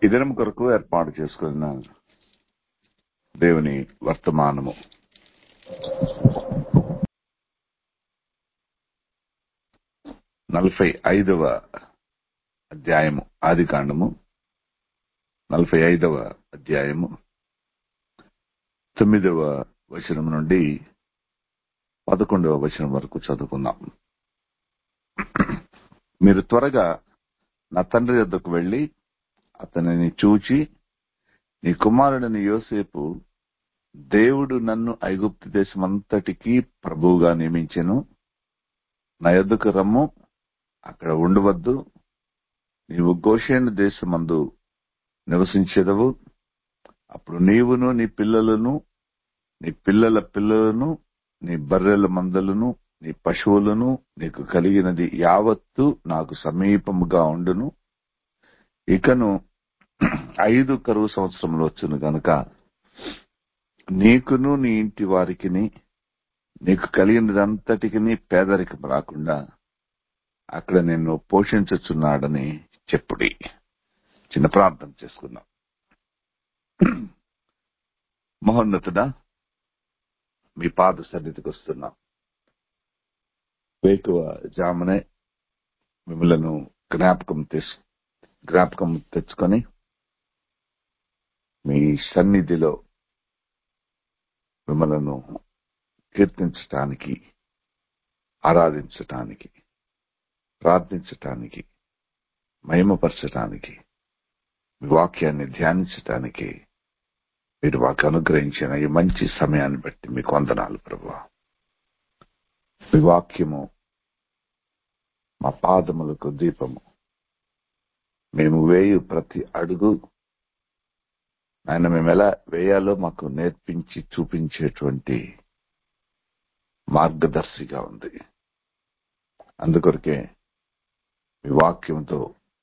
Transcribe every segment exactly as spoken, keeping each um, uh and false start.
ఈ దినం కొరకు ఏర్పాటు చేసుకున్న దేవుని వర్తమానము నలభై ఐదవ అధ్యాయము ఆది కాండము నలభై ఐదవ అధ్యాయము తొమ్మిదవ వచనం నుండి పదకొండవ వచనం వరకు చదువుకుందాం. మీరు త్వరగా నా తండ్రి యొద్దకు వెళ్లి అతనిని చూచి, నీ కుమారుడని యోసేపు దేవుడు నన్ను ఐగుప్తు దేశమంతటికి ప్రభువుగా నియమించెను, నా యొద్దకు రమ్ము, అక్కడ ఉండవద్దు, నీవు గోషేను దేశమందు నివసించెదవు. అప్పుడు నీవును నీ పిల్లలను నీ పిల్లల పిల్లలను నీ బర్రెల మందలను నీ పశువులను నీకు కలిగినది యావత్తు నాకు సమీపముగా ఉండును. ఇకను ఐదు కరువు సంవత్సరములు వచ్చును గనుక నీకును నీ ఇంటి వారికిని నీకు కలిగినదంతటికి పేదరికం రాకుండా అక్కడ నిన్ను పోషించుచున్నాడని చెప్పుడి. చిన్న ప్రార్థన చేసుకుందాం. మహోన్నతుడా, మీ పాద సన్నిధికి వస్తున్నాం. వేకువ జామునే మిమ్మలను జ్ఞాపకం తెచ్చు జ్ఞాపకం తెచ్చుకొని మీ సన్నిధిలో మిమ్మలను కీర్తించటానికి, ఆరాధించటానికి, ప్రార్థించటానికి, మహిమపరచటానికి, మీ వాక్యాన్ని ధ్యానించటానికి మీరు మాకు అనుగ్రహించిన ఈ మంచి సమయాన్ని బట్టి మీకు వందనాలు ప్రభువా. మీ వాక్యము మా పాదములకు దీపము, మేము వేయు ప్రతి అడుగు ఆయన మేము ఎలా వేయాలో మాకు నేర్పించి చూపించేటువంటి మార్గదర్శిగా ఉంది. అందుకొరకే మీ వాక్యంతో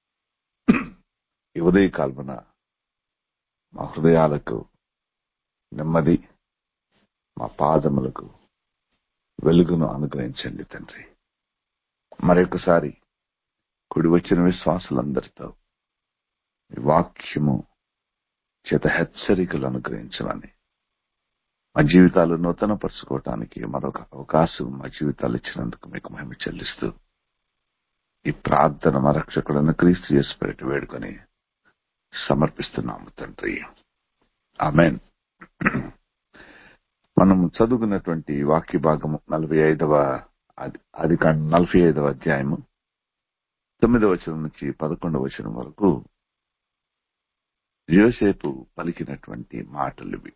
ఈ ఉదయకాలమున మా హృదయాలకు నెమ్మది, మా పాదములకు వెలుగును అనుగ్రహించండి తండ్రి. మరొకసారి కుడి వచ్చిన విశ్వాసులందరితో మీ వాక్యము చేత హెచ్చరికలు అనుగ్రహించమని, మా జీవితాలు నూతన పరుచుకోవటానికి మరొక అవకాశం మా జీవితాలు ఇచ్చినందుకు మీకు మహిమ చెల్లిస్తూ ఈ ప్రార్థన మా రక్షకుడైన క్రీస్తు యేసు పేరిట వేడుకొని సమర్పిస్తున్నాము తండ్రి. ఆమేన్. మనం చదువుకున్నటువంటి వాక్య భాగము నలభై ఐదవ అది కాండ నలభై ఐదవ అధ్యాయము తొమ్మిదవ వచనం నుంచి పదకొండవ వచనం వరకు యోసేపు పలికినటువంటి మాటలు ఇవి.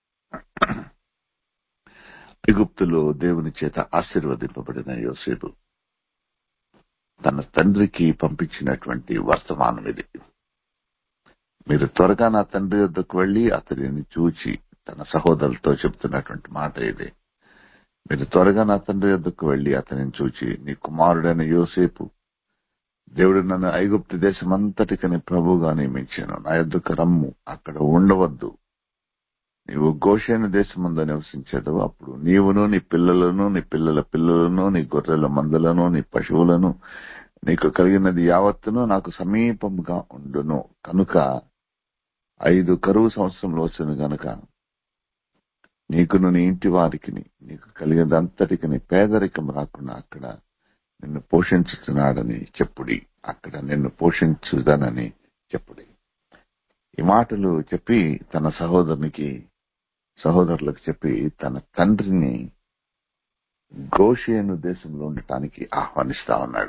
ఐగుప్తులో దేవుని చేత ఆశీర్వదింపబడిన యోసేపు తన తండ్రికి పంపించినటువంటి వర్తమానం ఇది. మీరు త్వరగా నా తండ్రి వద్దకు వెళ్లి అతడిని చూచి, తన సహోదరులతో చెప్తున్నటువంటి మాట ఇది. మీరు త్వరగా నా తండ్రి వద్దకు వెళ్లి అతనిని చూచి, నీ కుమారుడైన యోసేపు దేవుడు నన్ను ఐగుప్తు దేశమంతటికని ప్రభువుగా నియమించాను, నా యొద్దకు రమ్ము, అక్కడ ఉండవద్దు, నీవు గోషేను దేశమందు నివసించదు. అప్పుడు నీవును నీ పిల్లలను నీ పిల్లల పిల్లలను నీ గొర్రెల మందలను నీ పశువులను నీకు కలిగినది యావత్తును నాకు సమీపంగా ఉండును. కనుక ఐదు కరువు సంవత్సరంలో వచ్చును గనుక నీకును నీ ఇంటి వారికి నీకు కలిగినదంతటికి పేదరికం రాకుండా అక్కడ నిన్ను పోషించుతున్నాడని చెప్పుడి. అక్కడ నిన్ను పోషించుదనని చెప్పుడి. ఈ మాటలు చెప్పి తన సహోదరునికి సహోదరులకు చెప్పి తన తండ్రిని గోషేను దేశంలో ఉండటానికి ఆహ్వానిస్తా ఉన్నాడు.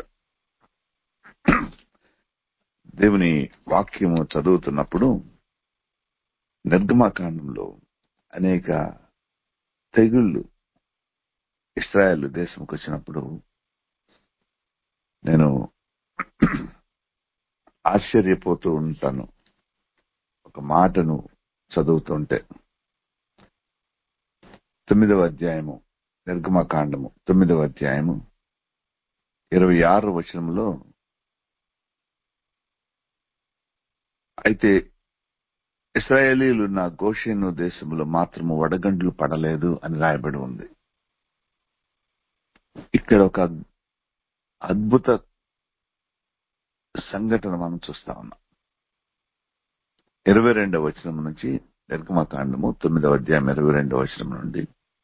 దేవుని వాక్యము చదువుతున్నప్పుడు నిర్గమకాండంలో అనేక తెగుళ్లు ఇశ్రాయేలు దేశంకి వచ్చినప్పుడు నేను ఆశ్చర్యపోతూ ఉంటాను. ఒక మాటను చదువుతుంటే తొమ్మిదవ అధ్యాయము నిర్గమకాండము తొమ్మిదవ అధ్యాయము ఇరవై ఆరు వచనంలో, అయితే ఇశ్రాయేలీలు నా గోషేను దేశంలో మాత్రము వడగండ్లు పడలేదు అని రాయబడి ఉంది. ఇక్కడ ఒక అద్భుత సంఘటన మనం చూస్తా ఉన్నాం. ఇరవై రెండవ వచనం నుంచి నిర్గమకాండము తొమ్మిదవ అధ్యాయం ఇరవై రెండవ వచనం నుండి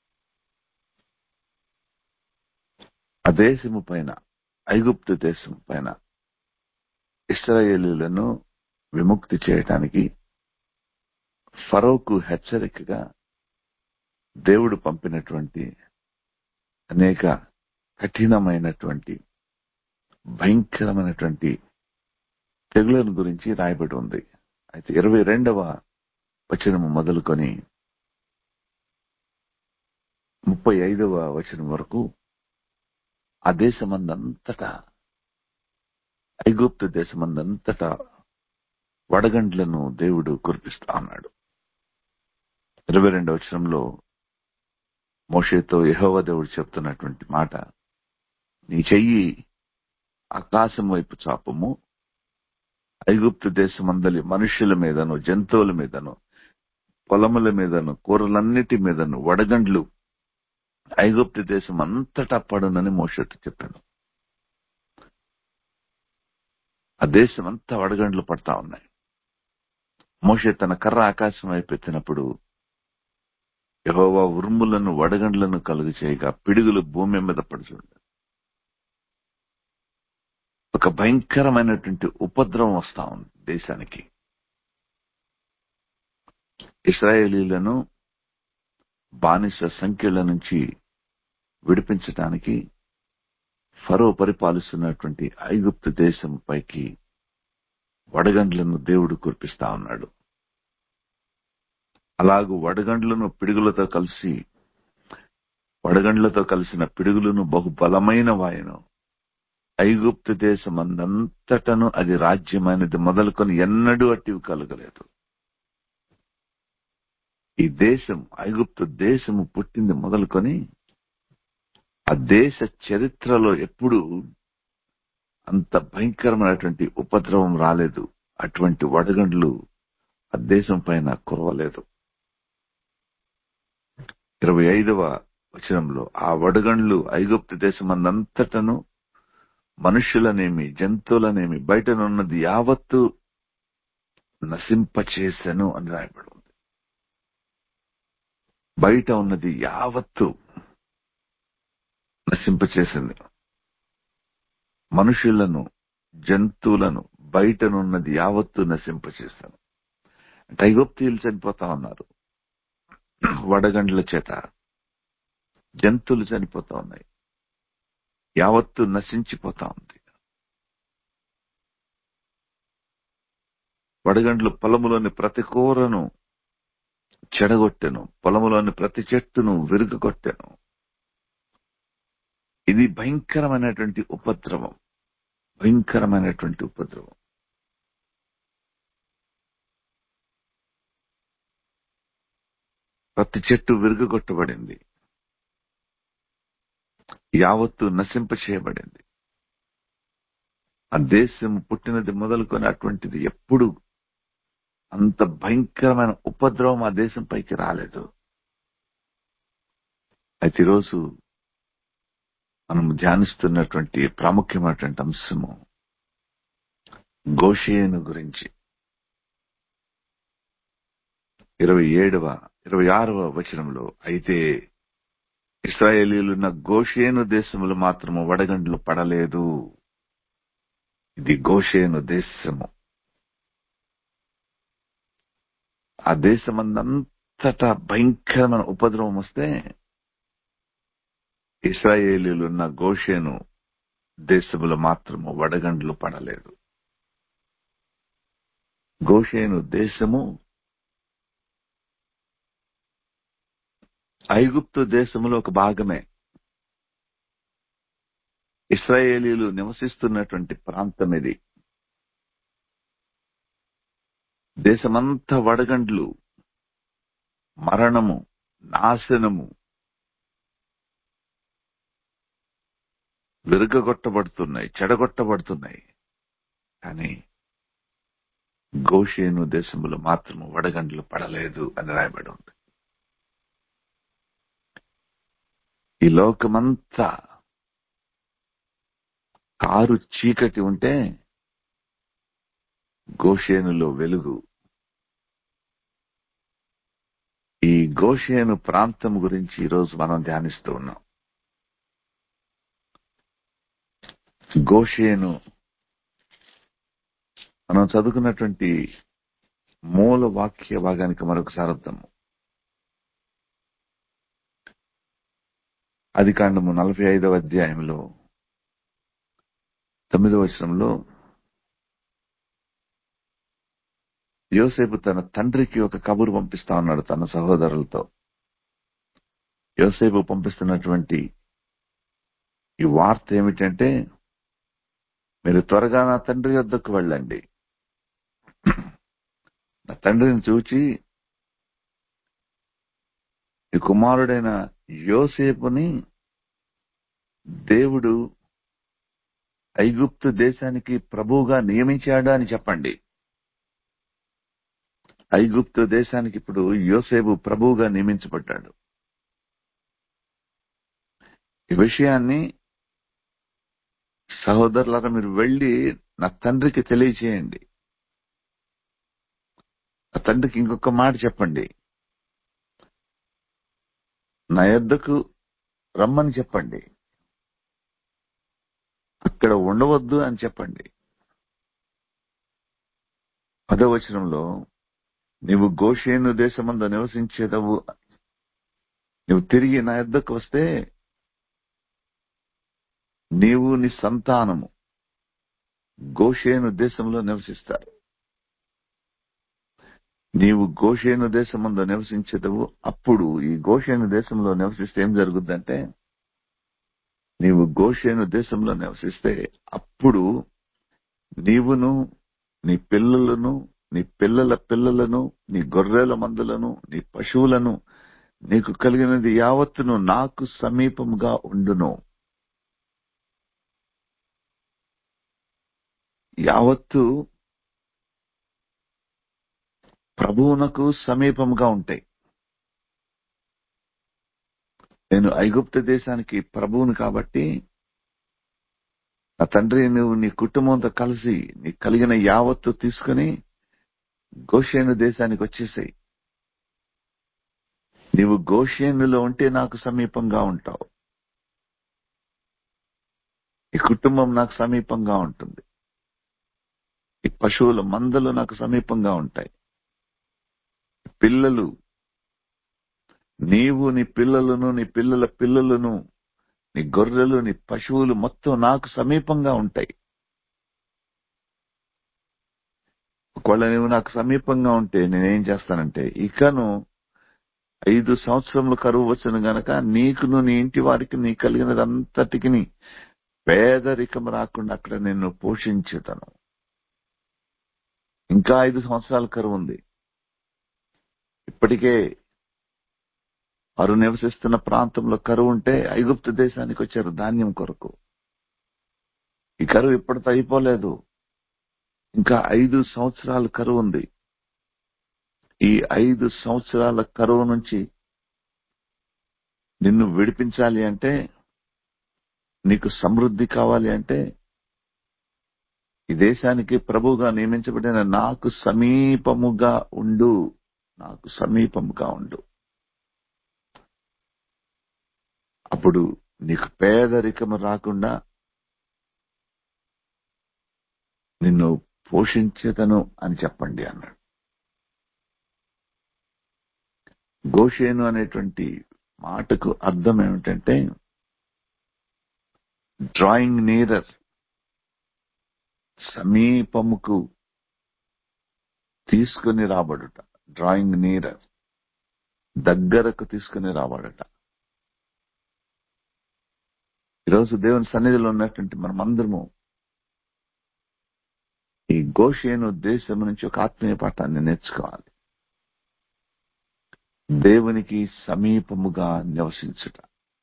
ఆ దేశము పైన, ఐగుప్తు దేశం పైన ఇశ్రాయేలీయులను విముక్తి చేయటానికి ఫరోకు హెచ్చరికగా దేవుడు పంపినటువంటి అనేక కఠినమైనటువంటి భయంకరమైనటువంటి తెగులను గురించి రాయబడి ఉంది. అయితే ఇరవై రెండవ వచనము మొదలుకొని ముప్పై ఐదవ వచనం వరకు ఆ దేశమందంతటా, ఐగుప్తు దేశమందంతటా వడగండ్లను దేవుడు కురిపిస్తా ఉన్నాడు. ఇరవై రెండవ వచనంలో మోషేతో యెహోవా దేవుడు చెప్తున్నటువంటి మాట, నీ చెయ్యి ఆకాశం వైపు చాపము, ఐగుప్తు దేశమందలి మనుషుల మీదను, జంతువుల మీదను, పొలముల మీదను, కూరలన్నిటి మీదను వడగండ్లు ఐగుప్తు దేశం అంతటా పడునని మోషేతో చెప్పాను. ఆ దేశం అంతా వడగండ్లు పడతా ఉన్నాయి. మోషే తన కర్ర ఆకాశం వైపు ఎత్తినప్పుడు యెహోవా ఉరుములను, వడగండ్లను కలుగు చేయగా పిడుగులు భూమి మీద పడుచుండే ఒక భయంకరమైనటువంటి ఉపద్రవం వస్తా ఉంది దేశానికి. ఇశ్రాయేలీలను బానిస సంఖ్యల నుంచి విడిపించటానికి ఫరో పరిపాలిస్తున్నటువంటి ఐగుప్తు దేశం పైకి వడగండ్లను దేవుడు కురిపిస్తా ఉన్నాడు. అలాగూ వడగండ్లను పిడుగులతో కలిసి, వడగండ్లతో కలిసిన పిడుగులను బహుబలమైన వాయును ఐగుప్తు దేశం అందంతటను అది రాజ్యమైనది మొదలుకొని ఎన్నడూ అట్టివి కలగలేదు. ఈ దేశం, ఐగుప్తు దేశము పుట్టింది మొదలుకొని ఆ దేశ చరిత్రలో ఎప్పుడు అంత భయంకరమైనటువంటి ఉపద్రవం రాలేదు. అటువంటి వడగండ్లు ఆ దేశం పైన కురవలేదు. ఇరవై ఐదవ వచనంలో ఆ వడగండ్లు ఐగుప్తు దేశమందంతటను మనుషులనేమి, జంతువులనేమి, బయటనున్నది యావత్తు నశింపచేసెను అని రాయబడి ఉంది. బయట ఉన్నది యావత్తు నశింపచేసింది. మనుషులను, జంతువులను, బయటనున్నది యావత్తు నశింపచేశాను. అంటే ఐగుప్తీయులు చనిపోతా ఉన్నారు వడగండ్ల చేత, జంతువులు చనిపోతా ఉన్నాయి, యావత్తు నశించిపోతా ఉంది. వడగండ్లు పొలములోని ప్రతి కూరను చెడగొట్టెను, పొలములోని ప్రతి చెట్టును విరుగగొట్టెను. ఇది భయంకరమైనటువంటి ఉపద్రవం, భయంకరమైనటువంటి ఉపద్రవం. ప్రతి చెట్టు విరుగగొట్టబడింది, యావత్తు నశింప చేయబడింది. ఆ దేశం పుట్టినది మొదలుకొని అటువంటిది ఎప్పుడు అంత భయంకరమైన ఉపద్రవం ఆ దేశం పైకి రాలేదు. అయితే ఈరోజు మనం ధ్యానిస్తున్నటువంటి ప్రాముఖ్యమైనటువంటి అంశము గోషేను గురించి. ఇరవై ఏడవ ఇరవై ఆరవ వచనంలో, అయితే ఇశ్రాయేలీయులున్న గోషేను దేశములు మాత్రము వడగండ్లు పడలేదు. ఇది గోషేను దేశము. ఆ దేశమందంతటా భయంకరమైన ఉపద్రవం వస్తే ఇశ్రాయేలీయులున్న గోషేను దేశములు మాత్రము వడగండ్లు పడలేదు. గోషేను దేశము ఐగుప్తు దేశములో ఒక భాగమే. ఇశ్రాయేలీయులు నివసిస్తున్నటువంటి ప్రాంతం ఇది. దేశమంతా వడగండ్లు, మరణము, నాశనము, విరుగగొట్టబడుతున్నాయి, చెడగొట్టబడుతున్నాయి. కానీ గోషేను దేశములో మాత్రము వడగండ్లు పడలేదు అని రాయబడి ఉంది. ఈ లోకమంతా కారు చీకటి ఉంటే గోషేనులో వెలుగు గోషేను ప్రాంతం గురించి ఈరోజు మనం ధ్యానిస్తూ ఉన్నాం. గోషేను మనం చదువుకున్నటువంటి మూల వాక్య భాగానికి మరొకసారి వద్దాము. ఆది కాండము నలభై ఐదవ అధ్యాయంలో తొమ్మిదవ వచనంలో యోసేపు తన తండ్రికి ఒక కబురు పంపిస్తా ఉన్నాడు తన సహోదరులతో. యోసేపు పంపిస్తున్నటువంటి ఈ వార్త ఏమిటంటే, మీరు త్వరగా నా తండ్రి వద్దకు వెళ్ళండి, నా తండ్రిని చూచి ఈ కుమారుడైన యోసేపుని దేవుడు ఐగుప్తు దేశానికి ప్రభువుగా నియమించాడు అని చెప్పండి. ఐగుప్తు దేశానికి ఇప్పుడు యోసేపు ప్రభువుగా నియమించబడ్డాడు. ఈ విషయాన్ని సహోదరులారా మీరు వెళ్లి నా తండ్రికి తెలియచేయండి. నా తండ్రికి ఇంకొక మాట చెప్పండి, నా యొద్దకు రమ్మని చెప్పండి, అక్కడ ఉండవద్దు అని చెప్పండి. పదవచనంలో నీవు గోషేను దేశమందు నివసించేదవు, నువ్వు తిరిగి నా యొద్దకు వస్తే నీవు నీ సంతానము గోషేను దేశంలో నివసిస్తారు. నీవు గోషేను దేశమందు నివసించేదవు. అప్పుడు ఈ గోషేను దేశంలో నివసిస్తే ఏం జరుగుద్దంటే, నీవు గోషేను దేశంలో నివసిస్తే అప్పుడు నీవును నీ పిల్లలను నీ పిల్లల పిల్లలను నీ గొర్రెల మందులను నీ పశువులను నీకు కలిగినది యావత్తును నాకు సమీపముగా ఉండును. యావత్తు ప్రభువునకు సమీపముగా ఉంటాయి. నేను ఐగుప్తు దేశానికి ప్రభువును కాబట్టి నా తండ్రి నువ్వు నీ కుటుంబంతో కలిసి నీ కలిగిన యావత్తు తీసుకుని గోషేను దేశానికి వచ్చేసాయి. నీవు గోషేనులో ఉంటే నాకు సమీపంగా ఉంటావు, ఈ కుటుంబం నాకు సమీపంగా ఉంటుంది, ఈ పశువుల మందలు నాకు సమీపంగా ఉంటాయి, పిల్లలు నీవు నీ పిల్లలను నీ పిల్లల పిల్లలను నీ గొర్రెలు నీ పశువులు మొత్తం నాకు సమీపంగా ఉంటాయి. ఒకవేళ నువ్వు నాకు సమీపంగా ఉంటే నేనేం చేస్తానంటే, ఇకను ఐదు సంవత్సరములు కరువు వచ్చును గనక నీకును నీ ఇంటి వారికి నీ కలిగినదంతటికి పేదరికం రాకుండా అక్కడ నిన్ను పోషించుతాను. ఇంకా ఐదు సంవత్సరాల కరువు ఉంది. ఇప్పటికే వారు నివసిస్తున్న ప్రాంతంలో కరువు ఉంటే ఐగుప్తు దేశానికి వచ్చారు ధాన్యం కొరకు. ఈ కరువు ఇప్పటితో అయిపోలేదు, ఇంకా ఐదు సంవత్సరాల కరువు ఉంది. ఈ ఐదు సంవత్సరాల కరువు నుంచి నిన్ను విడిపించాలి అంటే, నీకు సమృద్ధి కావాలి అంటే, ఈ దేశానికి ప్రభువుగా నియమించబడిన నాకు సమీపముగా ఉండు, నాకు సమీపముగా ఉండు. అప్పుడు నీకు పేదరికము రాకుండా నిన్ను పోషించేదను అని చెప్పండి అన్నాడు. గోషేను అనేటువంటి మాటకు అర్థం ఏమిటంటే, డ్రాయింగ్ నీరర్, సమీపముకు తీసుకుని రాబడుట. డ్రాయింగ్ నీరర్, దగ్గరకు తీసుకుని రాబడుట. ఈరోజు దేవుని సన్నిధిలో ఉన్నటువంటి మనమందరము ఈ గోషేను దేశం నుంచి ఒక ఆత్మీయ పాఠాన్ని నేర్చుకోవాలి. దేవునికి సమీపముగా నివసించుట,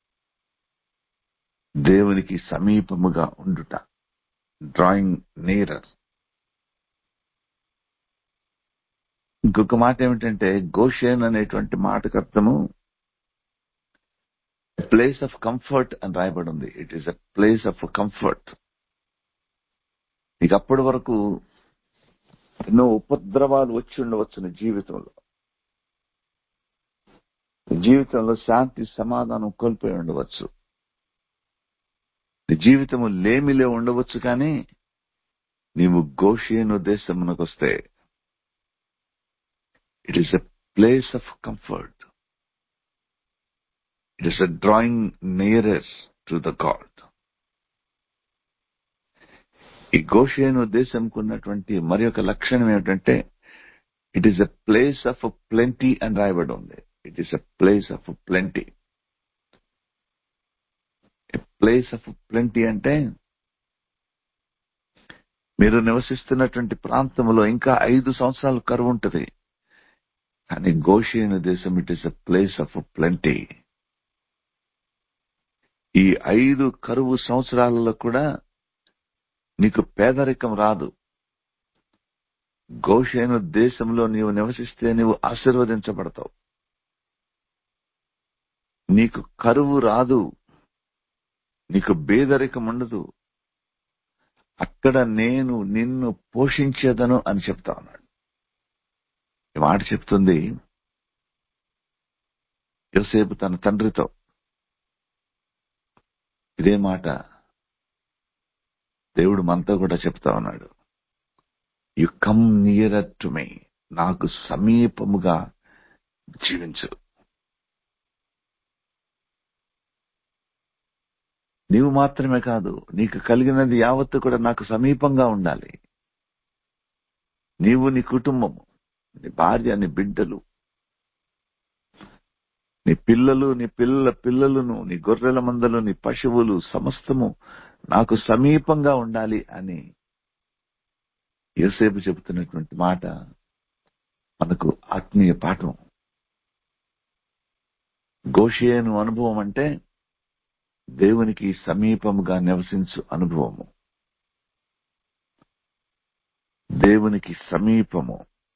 దేవునికి సమీపముగా ఉండుట, డ్రాయింగ్ నీరర్. ఇంకొక మాట ఏమిటంటే, గోషేన్ అనేటువంటి మాటకు అర్థము ప్లేస్ ఆఫ్ కంఫర్ట్ అని రాయబడి ఉంది. It is a place of comfort. నీకు అప్పటి వరకు ఎన్నో ఉపద్రవాలు వచ్చి ఉండవచ్చు నీ జీవితంలో. నీ జీవితంలో శాంతి సమాధానం కోల్పోయి ఉండవచ్చు. నీ జీవితము లేమిలో ఉండవచ్చు. కానీ నీవు గోషేను దేశమునకు వస్తే it is a place of comfort. It is a drawing nearer to the God. ఈ గోషేను దేశంకు ఉన్నటువంటి మరి ఒక లక్షణం ఏమిటంటే it is a place of plenty అని రాయబడి ఉంది. It is a place of plenty. Place of plenty అంటే మీరు నివసిస్తున్నటువంటి ప్రాంతంలో ఇంకా ఐదు సంవత్సరాలు కరువు ఉంటుంది. కానీ గోషేను దేశం it is a place of plenty. ఈ ఐదు కరువు సంవత్సరాలలో కూడా నీకు పేదరికం రాదు. గోషేను దేశంలో నీవు నివసిస్తే నీవు ఆశీర్వదించబడతావు. నీకు కరువు రాదు. నీకు పేదరికం ఉండదు. అక్కడ నేను నిన్ను పోషించేదను అని చెప్తా ఉన్నాడు. ఈ మాట చెప్తుంది యోసేపు తన తండ్రితో. ఇదే మాట దేవుడు మనతో కూడా చెప్తా ఉన్నాడు. You come nearer to me. నాకు సమీపముగా జీవించు. నీవు మాత్రమే కాదు, నీకు కలిగినది యావత్తు కూడా నాకు సమీపంగా ఉండాలి. నీవు, నీ కుటుంబము, నీ భార్య, నీ బిడ్డలు, నీ పిల్లలు, నీ పిల్లల పిల్లలను, నీ గొర్రెల మందలు, నీ పశువులు సమస్తము నాకు సమీపంగా ఉండాలి అని యోసేపు చెబుతున్నటువంటి మాట మనకు ఆత్మీయ పాఠం. గోషేను అనుభవం అంటే దేవునికి సమీపముగా నివసించు అనుభవము. దేవునికి సమీపము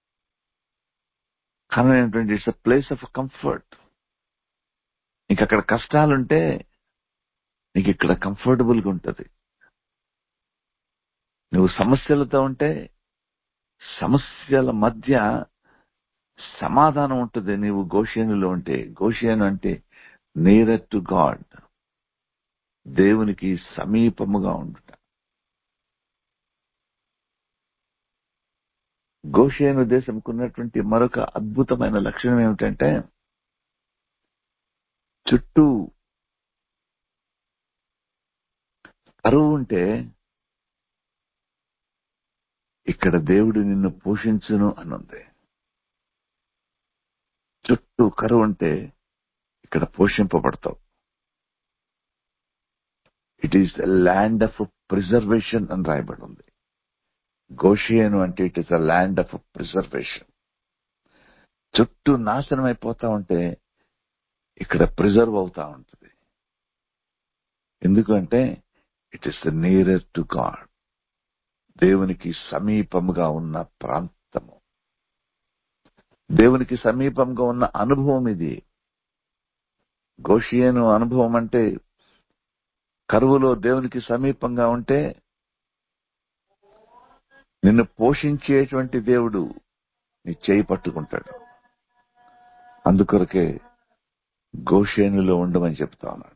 కారణం ఏంటంటే it's a place of comfort. నీకు అక్కడ కష్టాలుంటే నీకు ఇక్కడ కంఫర్టబుల్ గా ఉంటది. నువ్వు సమస్యలతో ఉంటే సమస్యల మధ్య సమాధానం ఉంటుంది. నీవు గోషేనులో ఉంటే. గోషేను అంటే నియరర్ టు గాడ్, దేవునికి సమీపముగా ఉండుట. గోషేను దేశంకు ఉన్నటువంటి మరొక అద్భుతమైన లక్షణం ఏమిటంటే చుట్టూ కరువు ఉంటే ఇక్కడ దేవుడు నిన్ను పోషించును అనుంది. చుట్టూ కరువు ఉంటే ఇక్కడ పోషింపబడతావు. It is the land of preservation అని రాయబడి ఉంది. గోషేను అంటే it is the land of preservation. చుట్టూ నాశనం అయిపోతా ఉంటే ఇక్కడ ప్రిజర్వ్ అవుతా ఉంటుంది. ఎందుకంటే it is the nearer to God, దేవునికి సమీపముగా ఉన్న ప్రాంతము, దేవునికి సమీపంగా ఉన్న అనుభవం ఇది. గోషేను అనుభవం అంటే కరువులో దేవునికి సమీపంగా ఉంటే నిన్ను పోషించేటువంటి దేవుడు నీ చేయి పట్టుకుంటాడు. అందుకొరకే గోషేనులో ఉండమని చెప్తా ఉన్నాడు.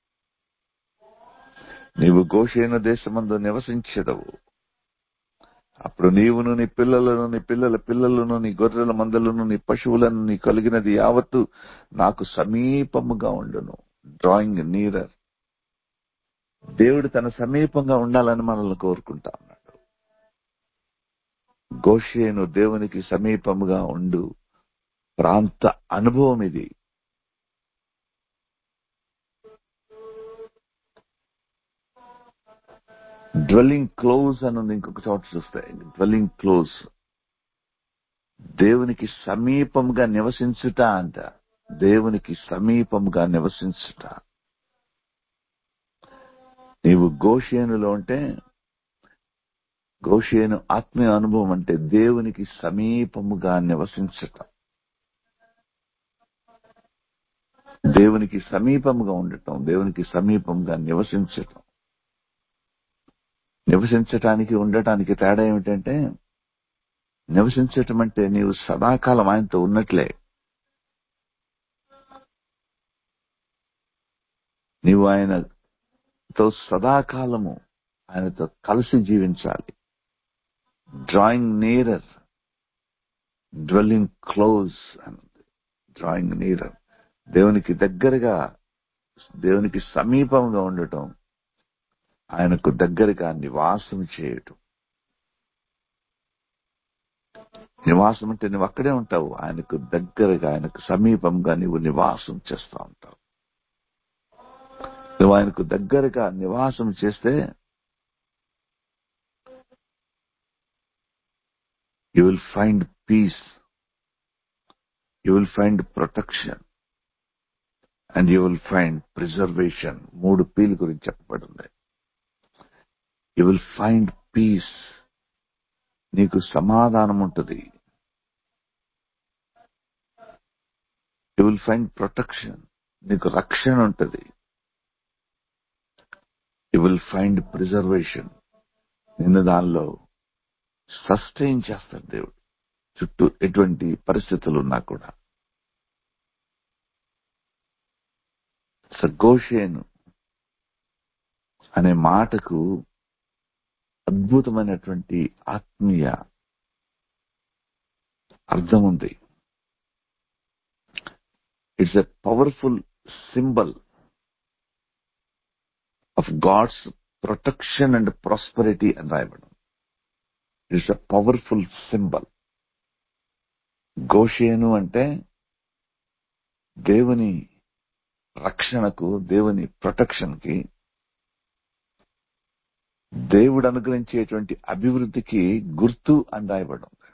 నీవు గోషేను దేశమందు నివసించెదవు. అప్పుడు నీవును, నీ పిల్లలను, నీ పిల్లల పిల్లలను, నీ గొర్రెల మందలను, నీ పశువులను, నీ కలిగినది యావత్తు నాకు సమీపముగా ఉండును. Drawing nearer. దేవుడు తన సమీపంగా ఉండాలని మనల్ని కోరుకుంటా ఉన్నాడు. గోషేను దేవునికి సమీపముగా ఉండు ప్రాంత అనుభవం ఇది. డ్వెల్లింగ్ క్లోజ్ అని ఉంది. ఇంకొక చోట చూస్తే డ్వెల్లింగ్ క్లోజ్, దేవునికి సమీపంగా నివసించుట అంట. దేవునికి సమీపంగా నివసించుట. నీవు గోషేనులో ఉంటే, గోషేను ఆత్మీయ అనుభవం అంటే దేవునికి సమీపముగా నివసించుట, దేవునికి సమీపముగా ఉండటం, దేవునికి సమీపంగా నివసించటం. నివసించటానికి ఉండటానికి తేడా ఏమిటంటే, నివసించటం అంటే నీవు సదాకాలం ఆయనతో ఉన్నట్లే. నీవు ఆయనతో సదాకాలము ఆయనతో కలిసి జీవించాలి. డ్రాయింగ్ నియరర్, డ్వెల్లింగ్ క్లోజ్ అన్నది. డ్రాయింగ్ నియరర్, దేవునికి దగ్గరగా, దేవునికి సమీపంగా ఉండటం, ఆయనకు దగ్గరగా నివాసం చేయటం. నివాసం అంటే నువ్వు అక్కడే ఉంటావు, ఆయనకు దగ్గరగా, ఆయనకు సమీపంగా నీవు నివాసం చేస్తూ ఉంటావు. నువ్వు ఆయనకు దగ్గరగా నివాసం చేస్తే you will find peace, you will find protection and you will find preservation. మూడు పీల గురించి చెప్పబడింది. యూ విల్ ఫైండ్ పీస్, నీకు సమాధానం ఉంటుంది. యూ విల్ ఫైండ్ ప్రొటెక్షన్, నీకు రక్షణ ఉంటుంది. యూ విల్ ఫైండ్ ప్రిజర్వేషన్, నిన్ను దానిలో సస్టైన్ చేస్తాడు దేవుడు. చుట్టూ ఎటువంటి పరిస్థితులు ఉన్నా కూడా. గోషేను అనే మాటకు అద్భుతమైనటువంటి ఆత్మీయ అర్థం ఉంది. It's a powerful symbol of God's protection and prosperity అని రాయబడింది. It's a powerful symbol. Goshen అంటే దేవుని రక్షణకు, దేవుని ప్రొటెక్షన్ కి, దేవుడు అనుగ్రహించేటువంటి అభివృద్ధికి గుర్తు అని రాయబడి ఉంది.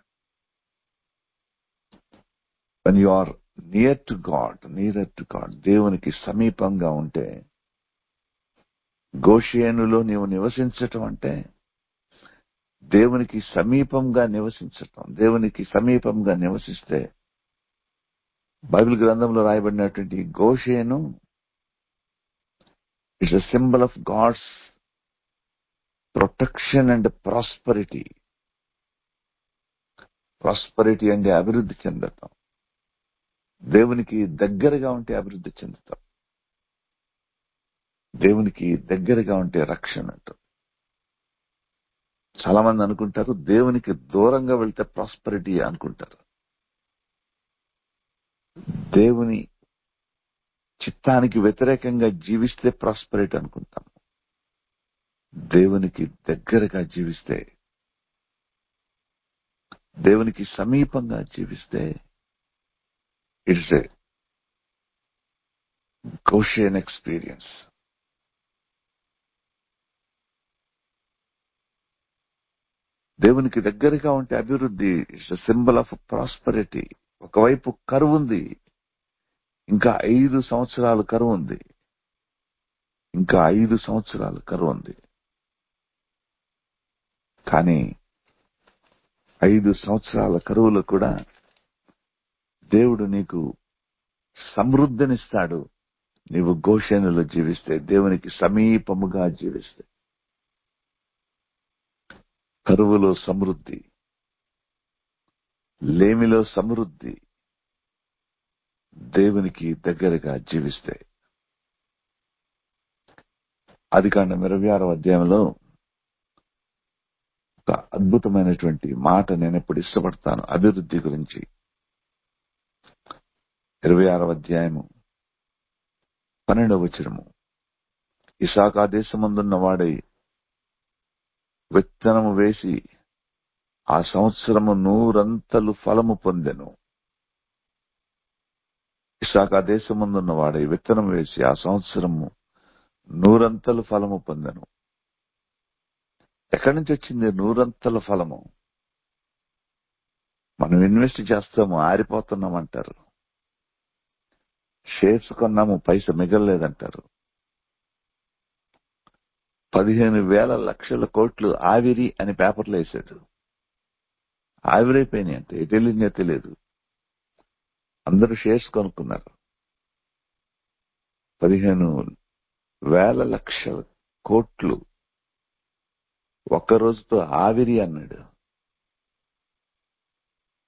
When you are near to God, near to God, దేవునికి సమీపంగా ఉంటే, గోషేనులో నీవు నివసించటం అంటే దేవునికి సమీపంగా నివసించటం. దేవునికి సమీపంగా నివసిస్తే, బైబిల్ గ్రంథంలో రాయబడినటువంటి Goshen it's a symbol of God's protection and prosperity. Prosperity అంటే అభివృద్ధి చెందటం. దేవునికి దగ్గరగా ఉంటే అభివృద్ధి చెందుతాం. దేవునికి దగ్గరగా ఉంటే రక్షణ అంటాం. చాలా మంది అనుకుంటారు దేవునికి దూరంగా వెళ్తే ప్రాస్పరిటీ అనుకుంటారు. దేవుని చిత్తానికి వ్యతిరేకంగా జీవిస్తే ప్రాస్పరిటీ అనుకుంటాం. దేవునికి దగ్గరగా జీవిస్తే, దేవునికి సమీపంగా జీవిస్తే ఇట్స్ ఏ గోషేన్ ఎక్స్పీరియన్స్. దేవునికి దగ్గరగా ఉంటే అభివృద్ధి. It's a symbol of prosperity. ఒకవైపు కరువు ఉంది, ఇంకా ఐదు సంవత్సరాలు కరువు ఉంది, ఇంకా ఐదు సంవత్సరాలు కరువు ఉంది. కానీ ఐదు సంవత్సరాల కరువులో కూడా దేవుడు నీకు సమృద్ధినిస్తాడు. నీవు గోషేనులో జీవిస్తే, దేవునికి సమీపముగా జీవిస్తే. కరువులో సమృద్ధి, లేమిలో సమృద్ధి, దేవునికి దగ్గరగా జీవిస్తే. ఆదికాండం ఇరవై ఆరవ అధ్యాయంలో ఒక అద్భుతమైనటువంటి మాట నేను ఎప్పుడు ఇష్టపడతాను అభివృద్ధి గురించి. ఇరవై ఆరవ అధ్యాయము పన్నెండవ వచనము. ఇసాకా దేశమందున్న వాడై విత్తనము వేసి ఆ సంవత్సరము నూరంతలు ఫలము పొందెను. ఇసాకా దేశమందున్న వాడై విత్తనం వేసి ఆ సంవత్సరము నూరంతలు ఫలము పొందెను. ఎక్కడి నుంచి వచ్చింది నూరంతల ఫలము? మనం ఇన్వెస్ట్ చేస్తాము, ఆరిపోతున్నామంటారు. షేర్స్ కొన్నాము, పైస మిగలలేదంటారు. పదిహేను వేల లక్షల కోట్లు ఆవిరి అని పేపర్లో వేశాడు. ఆవిరైపోయినాయి అంటే ఎటు వెళ్ళిందో తెలియదు. అందరూ షేర్స్ కొనుక్కున్నారు. పదిహేను వేల లక్షల కోట్లు ఒక్క రోజుతో ఆవిరి అన్నాడు.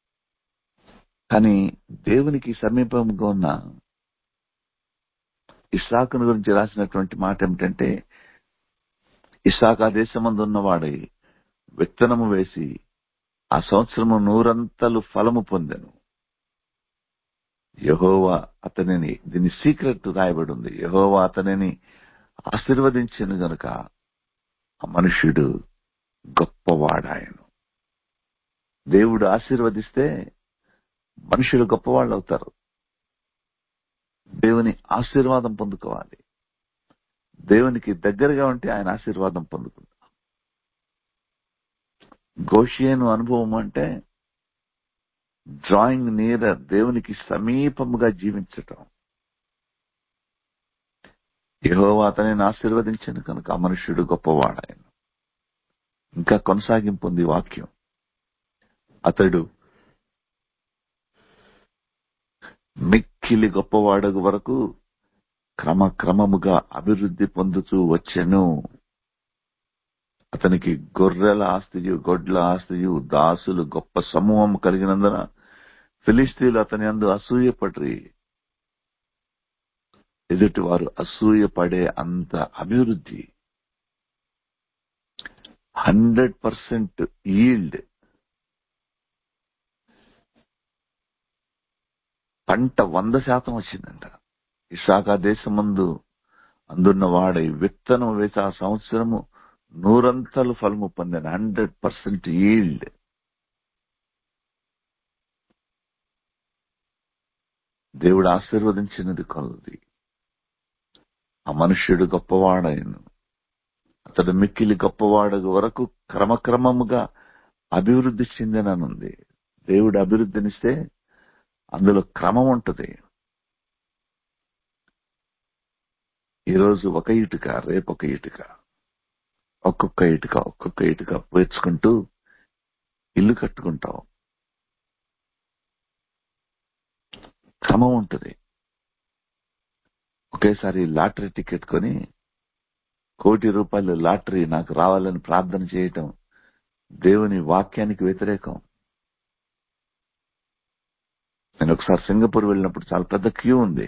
కానీ దేవునికి సమీపంగా ఉన్న ఇస్సాకును గురించి రాసినటువంటి మాట ఏమిటంటే, ఇస్సాకు ఆ దేశమందు ఉన్నవాడై విత్తనము వేసి ఆ సంవత్సరము నూరంతలు ఫలము పొందెను. యెహోవా అతనిని, దీని సీక్రెట్ రాయబడి ఉంది, యెహోవా అతనిని ఆశీర్వదించెను గనుక ఆ మనుష్యుడు గొప్పవాడాయను. దేవుడు ఆశీర్వదిస్తే మనుషులు గొప్పవాళ్ళు అవుతారు. దేవుని ఆశీర్వాదం పొందుకోవాలి. దేవునికి దగ్గరగా ఉంటే ఆయన ఆశీర్వాదం పొందుకుంటాం. గోషేను అనుభవం అంటే డ్రాయింగ్ నియర్, దేవునికి సమీపముగా జీవించటం. యెహోవా అతనిని ఆశీర్వదించను కనుక ఆ మనుష్యుడు గొప్పవాడాయను. ఇంకా కొనసాగింపు ఉంది వాక్యం. అతడు మిక్కిలి గొప్పవాడగు వరకు క్రమక్రమముగా అభివృద్ధి పొందుతూ వచ్చెను. అతనికి గొర్రెల ఆస్తియు గొడ్ల ఆస్తియు దాసులు గొప్ప సమూహం కలిగినందున ఫిలిష్తీయులు అతని యందు అసూయపడి, ఎదుటి వారు అసూయపడే అంత అభివృద్ధి, హండ్రెడ్ పర్సెంట్ ఈల్డ్, పంట వంద శాతం వచ్చిందంట. ఇస్సాకు దేశం ముందు అందున్న వాడై విత్తనం వేసి ఆ సంవత్సరము నూరంతలు ఫలము పొందాను. Hundred percent yield. దేవుడు ఆశీర్వదించినది కొలది. ఆ మనుష్యుడు గొప్పవాడైన అతడు మిక్కిలి గొప్పవాడు వరకు క్రమక్రమముగా అభివృద్ధి చెందిననుంది. దేవుడు అభివృద్ధినిస్తే అందులో క్రమం ఉంటుంది. ఈరోజు ఒక ఇటుక, రేపొక ఇటుక, ఒక్కొక్క ఇటుక ఒక్కొక్క ఇటుక పేర్చుకుంటూ ఇల్లు కట్టుకుంటాం. క్రమం ఉంటుంది. ఒకేసారి లాటరీ టికెట్ కొని కోటి రూపాయలు లాటరీ నాకు రావాలని ప్రార్థన చేయటం దేవుని వాక్యానికి వ్యతిరేకం. నేను ఒకసారి సింగపూర్ వెళ్ళినప్పుడు చాలా పెద్ద క్యూ ఉంది.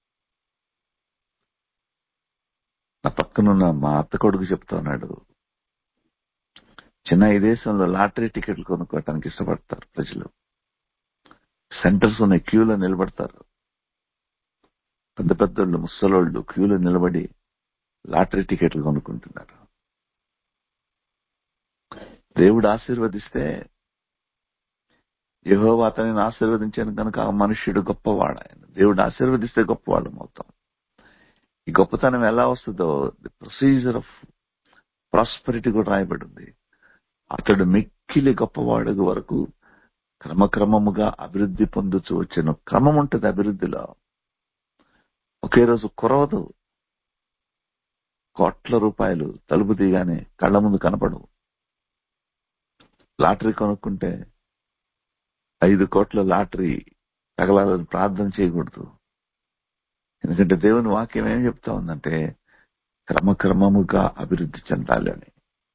నా పక్కనున్న మా అత్త కొడుకు చెప్తా ఉన్నాడు, చిన్న ఈ దేశంలో లాటరీ టికెట్లు కొనుక్కోవటానికి ఇష్టపడతారు ప్రజలు. సెంటర్స్ ఉన్న క్యూలో నిలబడతారు. పెద్ద పెద్దోళ్ళు, ముసలోళ్ళు క్యూలో నిలబడి లాటరీ టికెట్లు కొనుక్కుంటున్నారు. దేవుడు ఆశీర్వదిస్తే, యెహోవా అతనిని ఆశీర్వదించాను కనుక ఆ మనుష్యుడు గొప్పవాడు. ఆయన దేవుడు ఆశీర్వదిస్తే గొప్పవాళ్ళం అవుతాం. ఈ గొప్పతనం ఎలా వస్తుందో ది ప్రొసీజర్ ఆఫ్ ప్రాస్పరిటీ కూడా రాయబడి ఉంది. అతడు మిక్కిలి గొప్పవాడు వరకు క్రమక్రమముగా అభివృద్ధి పొందుతూ వచ్చాను. క్రమం ఉంటుంది అభివృద్ధిలో. ఒకే రోజు కురవదు. కోట్ల రూపాయలు తలుపు తీయగానే కళ్ళ ముందు కనపడవు. లాటరీ కొనుక్కుంటే ఐదు కోట్ల లాటరీ తగలాలని ప్రార్థన చేయకూడదు. ఎందుకంటే దేవుని వాక్యం ఏం చెప్తా ఉందంటే క్రమక్రమముగా అభివృద్ధి చెందాలి అని.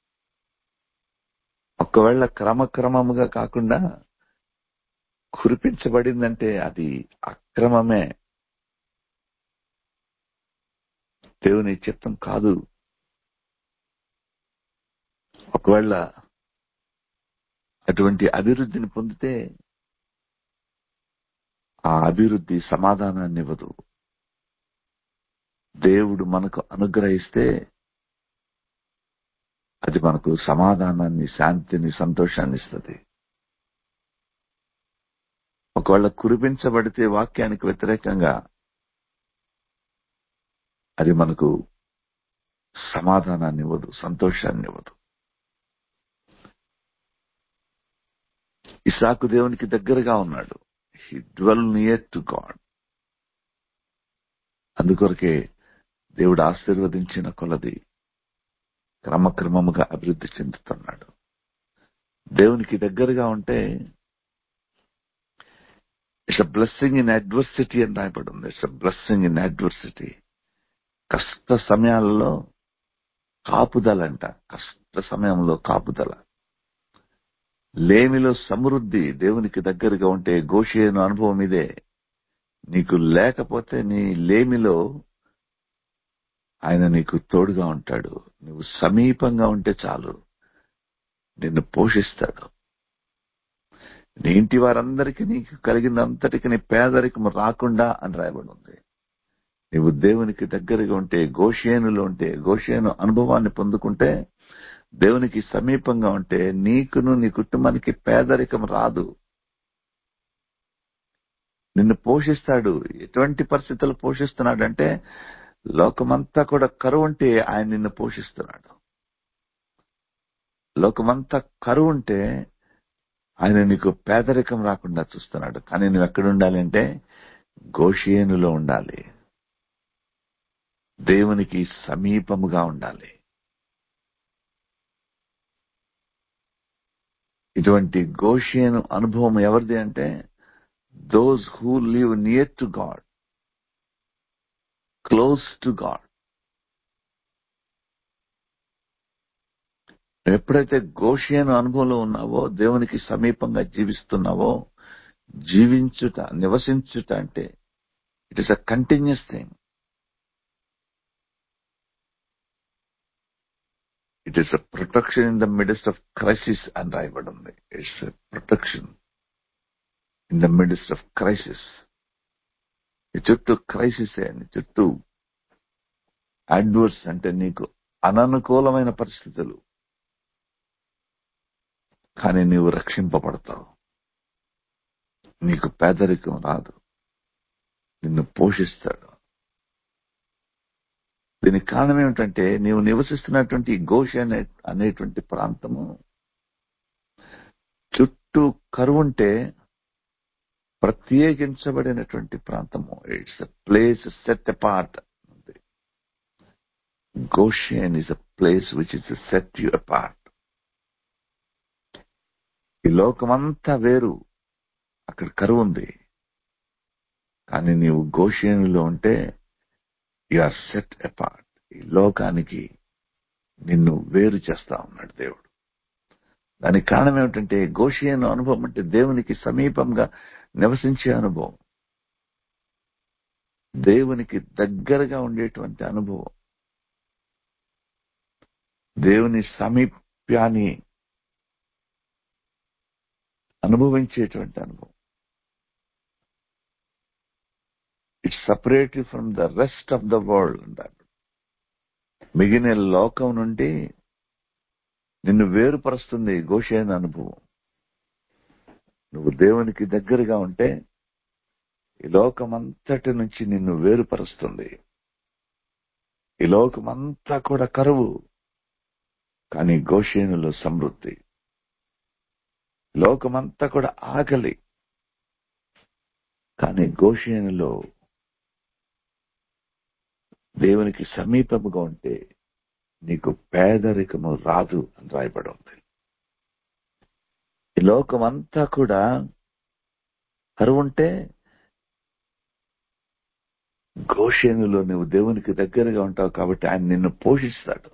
ఒకవేళ క్రమక్రమముగా కాకుండా కురిపించబడిందంటే అది అక్రమమే, దేవుని చిత్తం కాదు. ఒకవేళ అటువంటి అభివృద్ధిని పొందితే ఆ అభివృద్ధి సమాధానాన్ని ఇవ్వదు. దేవుడు మనకు అనుగ్రహిస్తే అది మనకు సమాధానాన్ని, శాంతిని, సంతోషాన్ని ఇస్తుంది. ఒకవేళ కురిపించబడితే వాక్యానికి వ్యతిరేకంగా అది మనకు సమాధానాన్ని ఇవ్వదు, సంతోషాన్ని ఇవ్వదు. ఇస్సాకు దేవునికి దగ్గరగా ఉన్నాడు. He dwell near to God. అందుకొరకే దేవుడు ఆశీర్వదించిన కొలది క్రమక్రమముగా అభివృద్ధి చెందుతున్నాడు. దేవునికి దగ్గరగా ఉంటే it's a blessing in adversity అని రాయబడి ఉంది. It's a blessing in adversity. కష్ట సమయాలలో కాపుదలంట. కష్ట సమయంలో కాపుదల. లేమిలో సమృద్ధి. దేవునికి దగ్గరగా ఉంటే గోషేను అనుభవం ఇదే. నీకు లేకపోతే నీ లేమిలో ఆయన నీకు తోడుగా ఉంటాడు. నువ్వు సమీపంగా ఉంటే చాలు, నిన్ను పోషిస్తాడు. నీ ఇంటి వారందరికీ నీకు కలిగినంతటికి నీ పేదరికం రాకుండా అని రాయబడి ఉంది. నీవు దేవునికి దగ్గరగా ఉంటే, గోషేనులో ఉంటే, గోషేను అనుభవాన్ని పొందుకుంటే, దేవునికి సమీపంగా ఉంటే నీకును నీ కుటుంబానికి పేదరికం రాదు. నిన్ను పోషిస్తాడు. ఎటువంటి పరిస్థితులు పోషిస్తున్నాడంటే, లోకమంతా కూడా కరువు ఉంటే ఆయన నిన్ను పోషిస్తున్నాడు. లోకమంతా కరువు ఉంటే ఆయన నీకు పేదరికం రాకుండా చూస్తున్నాడు. కానీ నువ్వు ఎక్కడ ఉండాలి అంటే గోషేనులో ఉండాలి, దేవునికి సమీపముగా ఉండాలి. ఇటువంటి గోషేను అనుభవం ఎవరిది అంటే, those who live near to God, close to God. ఎప్పుడైతే గోషేను అనుభవంలో ఉన్నావో, దేవునికి సమీపంగా జీవిస్తున్నావో, జీవించుట, నివసించుట అంటే it is a continuous thing. It is a protection in the midst of crisis అని రాయబడి ఉంది. It's protection in the midst of crisis. నీ చుట్టూ క్రైసిస్, నీ చుట్టూ అడ్వర్స్ అంటే నీకు అననుకూలమైన పరిస్థితులు, కానీ నీవు రక్షింపబడతావు. నీకు పేదరికం రాదు, నిన్ను పోషిస్తాడు. దీనికి కారణం ఏమిటంటే, నీవు నివసిస్తున్నటువంటి గోషెన్ అనే అనేటువంటి ప్రాంతము చుట్టూ కరువుంటే ప్రత్యేకించబడినటువంటి ప్రాంతము. It's a place set apart. Goshen is a place which is set you apart. ఈ లోకమంతా వేరు, అక్కడ కరువు ఉంది. కానీ నీవు గోషేనులో ఉంటే యు ఆర్ సెట్ అపార్ట్. ఈ లోకానికి నిన్ను వేరు చేస్తా ఉన్నాడు దేవుడు. దానికి కారణం ఏమిటంటే, గోషేను అనుభవం అంటే దేవునికి సమీపంగా నివసించే అనుభవం, దేవునికి దగ్గరగా ఉండేటువంటి అనుభవం, దేవుని సమీప్యాన్ని అనుభవించేటువంటి అనుభవం. It's separated from the rest of the world అంటారు. మిగిలిన లోకం నుండి నిన్ను వేరుపరుస్తుంది గోషేను అనుభవం. నువ్వు దేవునికి దగ్గరగా ఉంటే ఈ లోకమంతటి నుంచి నిన్ను వేరుపరుస్తుంది. ఈ లోకమంతా కూడా కరువు, కానీ గోషేనులో సమృద్ధి. లోకమంతా కూడా ఆకలి, కానీ గోషేనులో దేవునికి సమీపముగా ఉంటే నీకు పేదరికము రాదు అని రాయబడి ఉంది. ఈ లోకమంతా కూడా కరువు ఉంటే గోషేనులో నువ్వు దేవునికి దగ్గరగా ఉంటావు కాబట్టి ఆయన నిన్ను పోషిస్తాడు.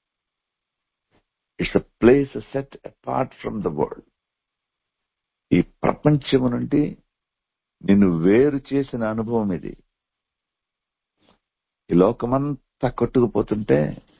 It's a place set apart from the world. ఈ ప్రపంచము నుండి నిన్ను వేరు చేసిన అనుభవం ఇది. ఈ లోకమంతా కొట్టుకుపోతుంటే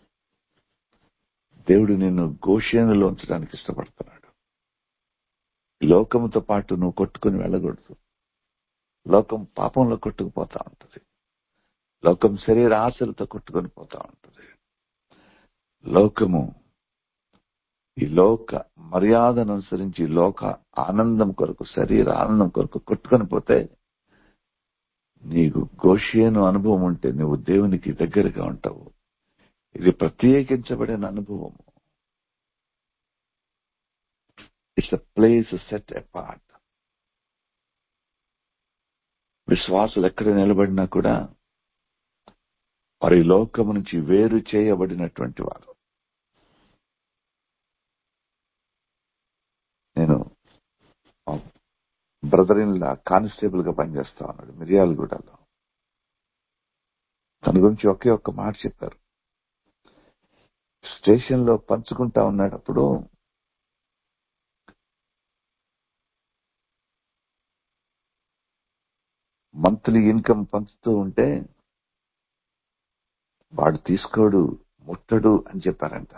దేవుడు నిన్ను గోషేనులో ఉంచడానికి ఇష్టపడుతున్నాడు. ఈ లోకముతో పాటు నువ్వు కొట్టుకుని వెళ్ళకూడదు. లోకం పాపంలో కొట్టుకుపోతా ఉంటుంది. లోకం శరీర ఆశలతో కొట్టుకొని పోతా ఉంటుంది. లోకము ఈ లోక మర్యాదను అనుసరించి లోక ఆనందం కొరకు, శరీర ఆనందం కొరకు కొట్టుకొని పోతే, నీకు గోషేను అనుభవం ఉంటే నువ్వు దేవునికి దగ్గరగా ఉంటావు. ఇది ప్రత్యేకించబడిన అనుభవము. It's a place set apart. విశ్వాసులు ఎక్కడ నిలబడినా కూడా వారి లోకము నుంచి వేరు చేయబడినటువంటి వారు. నేను బ్రదర్ ఇన్ లా కానిస్టేబుల్ గా పనిచేస్తా ఉన్నాడు మిర్యాలగూడలో. తన గురించి ఒకే ఒక్క మాట చెప్పారు. స్టేషన్ లో పంచుకుంటా ఉన్నప్పుడు మంత్లీ ఇన్కమ్ పంచుతూ ఉంటే వాడు తీసుకోడు, ముట్టడు అని చెప్పారంట.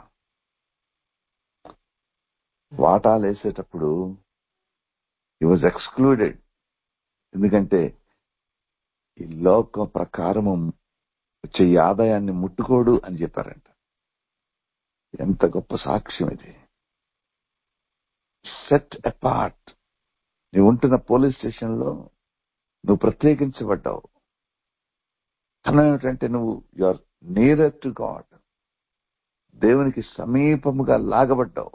వాటాలు వేసేటప్పుడు హి వాజ్ ఎక్స్క్లూడెడ్. ఎందుకంటే ఈ లోక ప్రకారము వచ్చే ఈ ఆదాయాన్ని ముట్టుకోడు అని చెప్పారంట. ఎంత గొప్ప సాక్ష్యం ఇది. Set apart. నువ్వు ఉంటున్న పోలీస్ స్టేషన్ లో నువ్వు ప్రత్యేకించబడ్డావు. కారణం ఏమిటంటే నువ్వు you are nearer to God. దేవునికి సమీపముగా లాగబడ్డావు.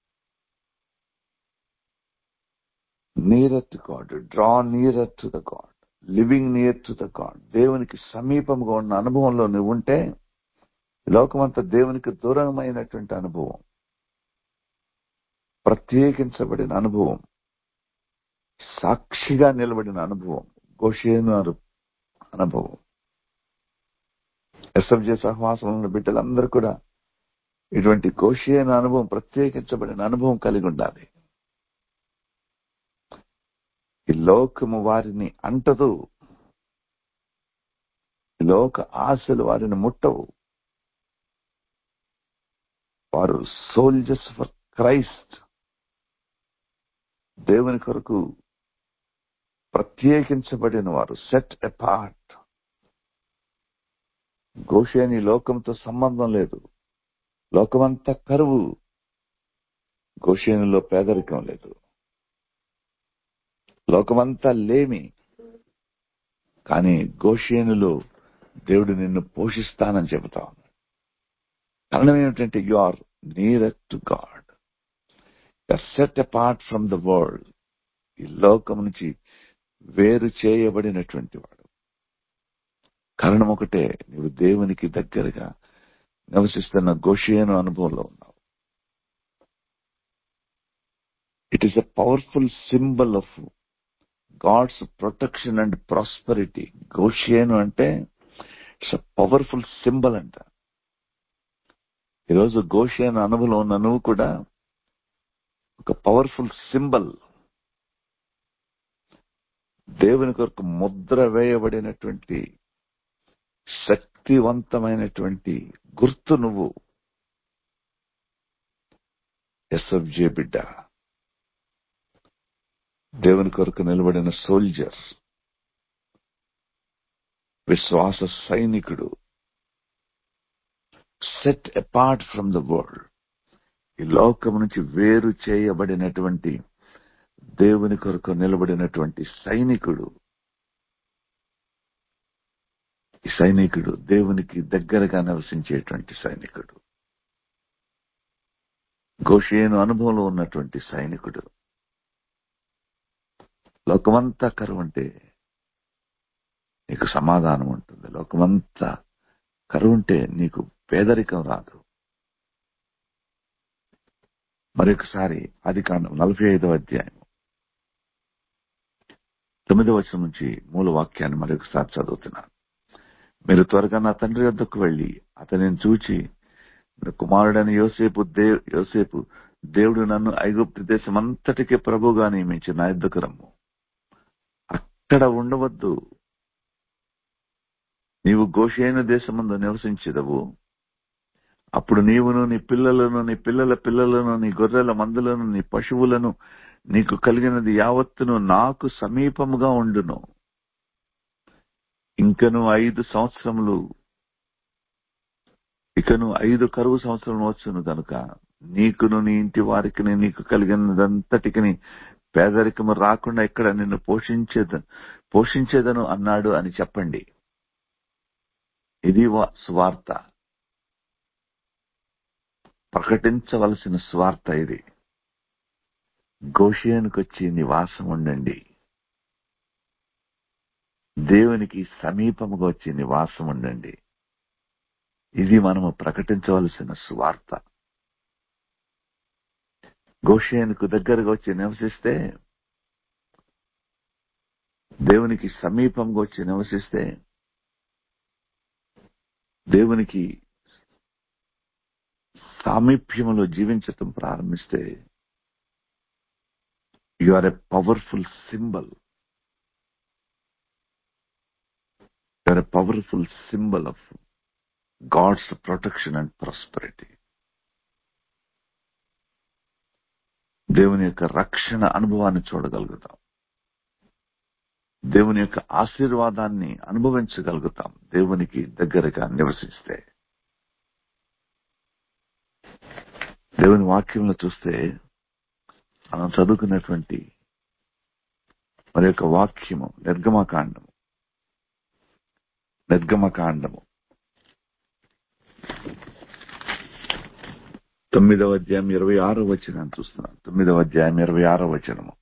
Nearer to God, draw nearer to the God, living near to the God. దేవునికి సమీపంగా ఉన్న అనుభవంలో నువ్వు ఉంటే లోకమంతా దేవునికి దూరమైనటువంటి అనుభవం, ప్రత్యేకించబడిన అనుభవం, సాక్షిగా నిలబడిన అనుభవం, గోషేను అనుభవం. ఎస్ఎఫ్జే సహవాసంలో ఉన్న బిడ్డలందరూ కూడా ఇటువంటి గోషేను అనుభవం, ప్రత్యేకించబడిన అనుభవం కలిగి ఉండాలి. ఈ లోకము వారిని అంటదు, ఈ లోక ఆశలు వారిని ముట్టవు. వారు సోల్జర్స్ ఫర్ క్రైస్ట్, దేవుని కొరకు ప్రత్యేకించబడిన వారు, సెట్ అపార్ట్. గోషేని లోకంతో సంబంధం లేదు. లోకమంతా కరువు, గోషేనులో పేదరికం లేదు. లోకమంతా లేమి, కానీ గోషేనులో దేవుడు నిన్ను పోషిస్తానని చెబుతా ఉన్నాడు. కారణం ఏమిటంటే you are nearer to God, you are set apart from the world. ఈ లోకం నుంచి వేరు చేయబడినటువంటి వాడు. కారణం ఒకటే, నీవు దేవునికి దగ్గరగా నివసిస్తున్న గోషేను అనుభవంలో ఉన్నావు. It is a powerful symbol of God's protection and prosperity. Goshen అంటే ఇట్స్ ఎ పవర్ఫుల్ సింబల్ అంట. ఈరోజు గోషేను అనుభవంలో ఉన్న నువ్వు కూడా ఒక పవర్ఫుల్ సింబల్, దేవుని కొరకు ముద్ర వేయబడినటువంటి శక్తివంతమైనటువంటి గుర్తు నువ్వు. ఎస్ఎఫ్జే బిడ్డ, దేవుని కొరకు నిలబడిన సోల్జర్, విశ్వాస సైనికుడు, set apart from the world. ఈ లోకం నుంచి వేరు చేయబడినటువంటి దేవుని కొరకు నిలబడినటువంటి సైనికుడు. ఈ సైనికుడు దేవునికి దగ్గరగా నివసించేటువంటి సైనికుడు, గోషేను అనుభవంలో ఉన్నటువంటి సైనికుడు. లోకమంతా కరువు అంటే నీకు సమాధానం ఉంటుంది. లోకమంతా కరువు ఉంటే నీకు పేదరికం రాదు. మరొకసారి ఆది కాండం నలభై ఐదవ అధ్యాయం తొమ్మిదవ వచనం నుంచి మూల వాక్యాన్ని మరొకసారి చదువుతున్నాను. మీరు త్వరగా నా తండ్రి వద్దకు వెళ్లి అతనిని చూచి, కుమారుడని యోసేపు దేవ్ యోసేపు దేవుడు నన్ను ఐగుప్తు దేశం అంతటికి ప్రభుగా నియమించి నా యొద్దకు రమ్ము. అక్కడ ఉండవద్దు, నీవు గోషేను దేశమందు నివసించెదవు. అప్పుడు నీవును నీ పిల్లలను నీ పిల్లల పిల్లలను నీ గొర్రెల మందులను నీ పశువులను నీకు కలిగినది యావత్తును నాకు సమీపముగా ఉండును. ఇంకను ఐదు సంవత్సరములు ఇకను ఐదు కరువు సంవత్సరం వచ్చును గనుక నీకును నీ ఇంటి వారికి నీకు కలిగినదంతటికి పేదరికము రాకుండా ఇక్కడ నిన్ను పోషించేద పోషించేదను అన్నాడు అని చెప్పండి. ఇది స్వార్థ, ప్రకటించవలసిన స్వార్థ ఇది. గోషేనుకొచ్చి నివాసం ఉండండి, దేవునికి సమీపముగా వచ్చి నివాసం ఉండండి. ఇది మనము ప్రకటించవలసిన స్వార్థ. గోషేనుకు దగ్గరగా వచ్చి నివసిస్తే, దేవునికి సమీపంగా వచ్చి నివసిస్తే, దేవునికి సామీప్యములో జీవించటం ప్రారంభిస్తే, you are a powerful symbol. You are a powerful symbol of God's protection and prosperity. దేవుని యొక్క రక్షణ అనుభవాన్ని చూడగలుగుతాం. దేవుని యొక్క ఆశీర్వాదాన్ని అనుభవించగలుగుతాం దేవునికి దగ్గరగా నివసిస్తే. దేవుని వాక్యంలో చూస్తే మనం చదువుకున్నటువంటి మరి యొక్క వాక్యము నిర్గమకాండము నిర్గమకాండము తొమ్మిదవ అధ్యాయం ఇరవై ఆరో వచనాన్ని చూస్తున్నాం. తొమ్మిదవ అధ్యాయం ఇరవై ఆరో వచనము.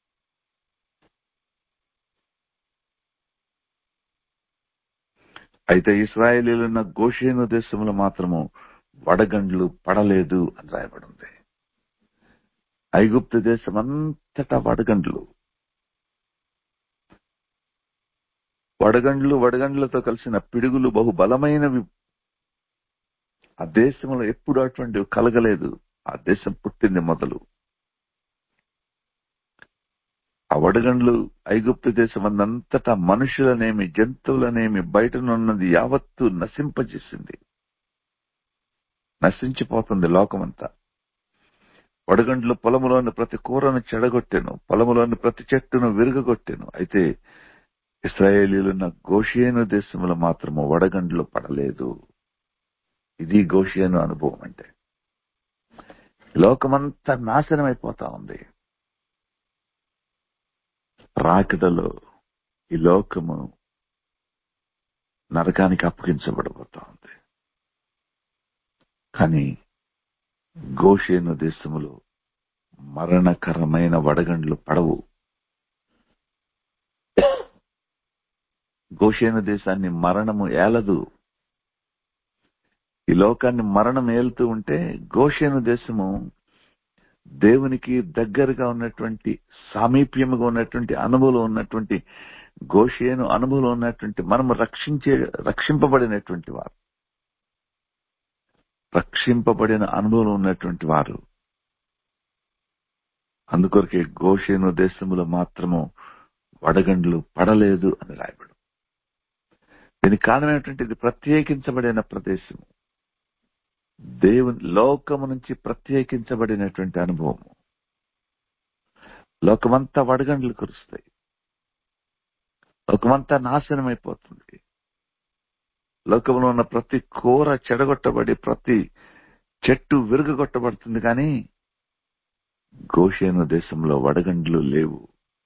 అయితే ఇశ్రాయేలీయులున్న గోషేను దేశంలో మాత్రము వడగండ్లు పడలేదు అని రాయబడింది. ఐగుప్తు దేశం అంతటా వడగండ్లు వడగండ్లు వడగండ్లతో కలిసిన పిడుగులు బహు బలమైనవి. ఆ దేశంలో ఎప్పుడు అటువంటివి కలగలేదు. ఆ దేశం పుట్టింది మొదలు. ఆ వడగండ్లు ఐగుప్తు దేశం అంతటా మనుషులనేమి జంతువులనేమి బయటనున్నది యావత్తు నశింపజేసింది. నశించిపోతుంది లోకమంతా. వడగండ్లు పొలములోని ప్రతి కూరను చెడగొట్టెను, పొలములోని ప్రతి చెట్టును విరుగగొట్టెను. అయితే ఇశ్రాయేలీయులున్న గోషేను దేశంలో మాత్రము వడగండ్లు పడలేదు. ఇది గోషేను అనుభవం అంటే. లోకమంతా నాశనం అయిపోతా ఉంది. రాకడలో ఈ లోకము నరకానికి అప్పగించబడబోతా ఉంది. కానీ గోషేను దేశములో మరణకరమైన వడగండ్లు పడవు. గోషేను దేశాన్ని మరణము ఏలదు. ఈ లోకాన్ని మరణం ఏలుతూ ఉంటే గోషేను దేశము దేవునికి దగ్గరగా ఉన్నటువంటి సామీప్యముగా ఉన్నటువంటి అనుభవం ఉన్నటువంటి గోషేను అనుభవం ఉన్నటువంటి మనము రక్షించే రక్షింపబడినటువంటి వారు రక్షింపబడిన అనుభవం ఉన్నటువంటి వారు. అందుకొరకే గోషేను దేశములో మాత్రము వడగండ్లు పడలేదు అని రాయబడు. దీనికి కారణం ఏమిటంటే ఇది ప్రత్యేకించబడిన ప్రదేశము, దేవుని లోకము నుంచి ప్రత్యేకించబడినటువంటి అనుభవము. లోకమంతా వడగండ్లు కురుస్తాయి. లోకమంతా నాశనం అయిపోతుంది. లోకంలో ఉన్న ప్రతి కూర చెడగొట్టబడి ప్రతి చెట్టు విరుగగొట్టబడుతుంది. కానీ గోషేను దేశంలో వడగండ్లు లేవు.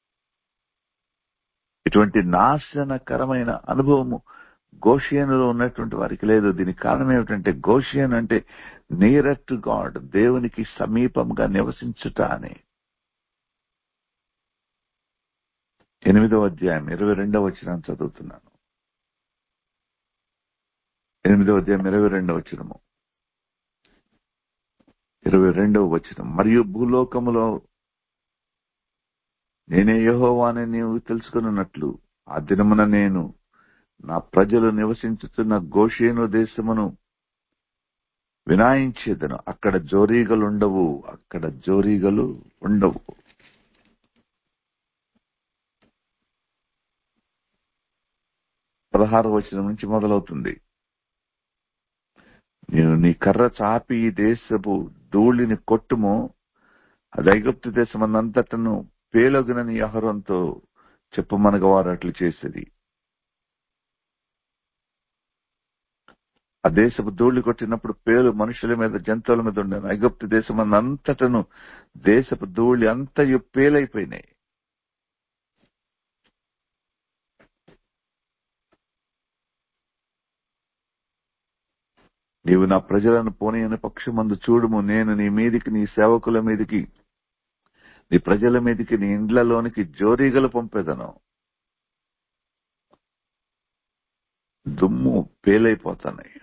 ఇటువంటి నాశనకరమైన అనుభవము గోషేనులో ఉన్నటువంటి వారికి లేదు. దీనికి కారణం ఏమిటంటే గోషేను అంటే నియర్ టు గాడ్, దేవునికి సమీపంగా నివసించుట అని. ఎనిమిదవ అధ్యాయం ఇరవై రెండవ వచనం చదువుతున్నాను. ఎనిమిదవ అధ్యాయం ఇరవై రెండవ వచనము ఇరవై రెండవ వచనం. మరియు భూలోకములో నేనే యెహోవాని నీవు తెలుసుకున్నట్లు ఆ దినమున నేను నా ప్రజలు నివసించుతున్న గోషేను దేశమును వినాయించేదను. అక్కడ జోరీగలు ఉండవు. అక్కడ జోరీగలు ఉండవు. పదహారు వచనం నుంచి మొదలవుతుంది. నేను నీ కర్ర చాపి ఈ దేశపు ధూళిని కొట్టుము, అది ఐగుప్తు దేశమంతటను పేలగునని యెహోవాతో చెప్పమనగా వారు అట్లు చేసేది. ఆ దేశపు ధూళి కొట్టినప్పుడు పేలు మనుషుల మీద జంతువుల మీద ఉండేను. ఐగుప్తు దేశమంతటను దేశపు ధూళి అంతయు పేలైపోయినాయి. నీవు నా ప్రజలను పోనీయని పక్షమందు చూడుము, నేను నీ మీదికి నీ సేవకుల మీదికి నీ ప్రజల మీదికి నీ ఇండ్లలోనికి జోరీగలు పంపేదను. దుమ్ము పేలైపోతున్నాయి.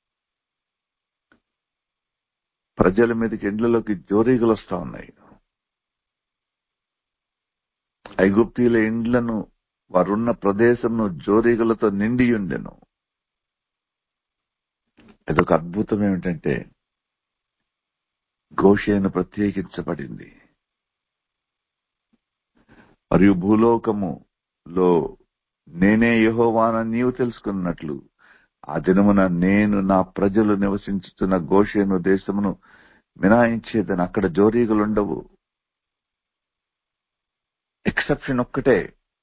ప్రజల మీదకి ఇండ్లలోకి జోరీగలు వస్తా ఉన్నాయి. ఐగుప్తీయుల ఇండ్లను వారున్న ప్రదేశంను జోరీగలతో నిండి ఉండెను. ఇదొక అద్భుతం ఏమిటంటే గోషేను ప్రత్యేకించబడింది. మరియు భూలోకములో నేనే యెహోవానని నీవు తెలుసుకున్నట్లు ఆ దినమున నేను నా ప్రజలు నివసించుతున్న గోషేను దేశమును మినాయించేదని. అక్కడ జోరీగులుండవు. ఎక్సెప్షన్ ఒక్కటే.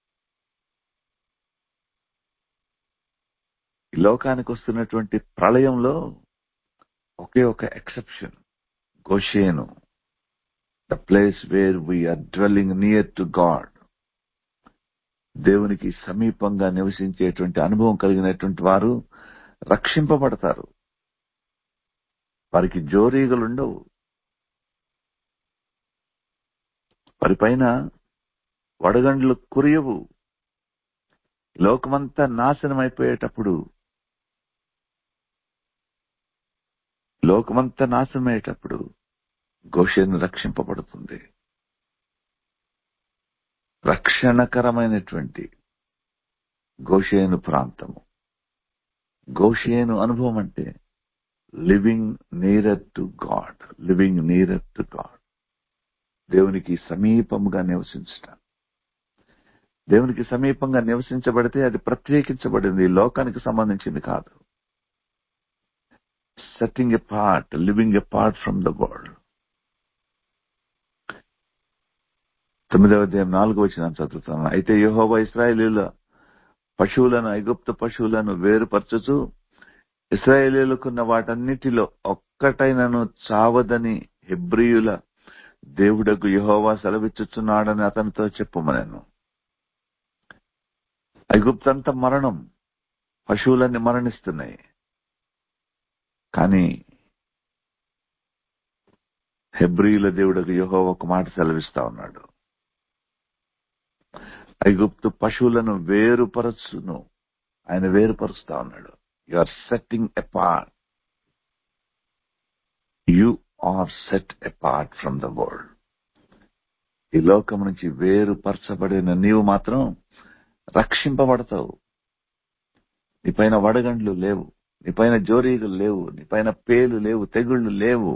ఈ లోకానికి వస్తున్నటువంటి ప్రళయంలో ఒకే ఒక exception, Goshen, the place where we are dwelling near to God. దేవునికి సమీపంగా నివసించేటువంటి అనుభవం కలిగినటువంటి వారు రక్షింపబడతారు. వారికి జోరీగలుండవు. వారి పైన వడగండ్లు కురియవు. లోకమంతా నాశనం అయిపోయేటప్పుడు లోకమంతా నాశనమయ్యేటప్పుడు గోషేను రక్షింపబడుతుంది. రక్షణకరమైనటువంటి గోషేను ప్రాంతము. గోషేను అనుభవం అంటే living nearer to God. Living nearer to God. దేవునికి సమీపంగా నివసించటం. దేవునికి సమీపంగా నివసించబడితే అది ప్రత్యేకించబడింది, లోకానికి సంబంధించింది కాదు. Setting apart, living apart from the world. తొమ్మిదవ అధ్యాయం నాలుగో వచనం చదువుతాను. అయితే యెహోవా ఇశ్రాయేలీయుల పశువులను, ఐగుప్తు పశువులను వేరుపరచుచు ఇశ్రాయేలీయులకున్న వాటన్నిటిలో ఒక్కటైనను చావదని హెబ్రీయుల దేవుడకు యెహోవా సెలవిచ్చుచున్నాడని అతనితో చెప్పుమనెను. ఐగుప్తంతా మరణం, పశువులన్నీ మరణిస్తున్నాయి. కానీ హెబ్రీయుల దేవుడకు యెహోవా ఒక మాట సెలవిస్తా ఉన్నాడు. ఐగుప్తు పశువులను వేరుపరచును. ఆయన వేరుపరుస్తా ఉన్నాడు. You are setting apart. You are set apart from the world. ఈ లోకం నుంచి వేరుపరచబడిన నీవు మాత్రం రక్షింపబడతావు. నీ పైన వడగండ్లు లేవు, నీ పైన జోరీగులు లేవు, నీ పైన పేలు లేవు, తెగుళ్లు లేవు.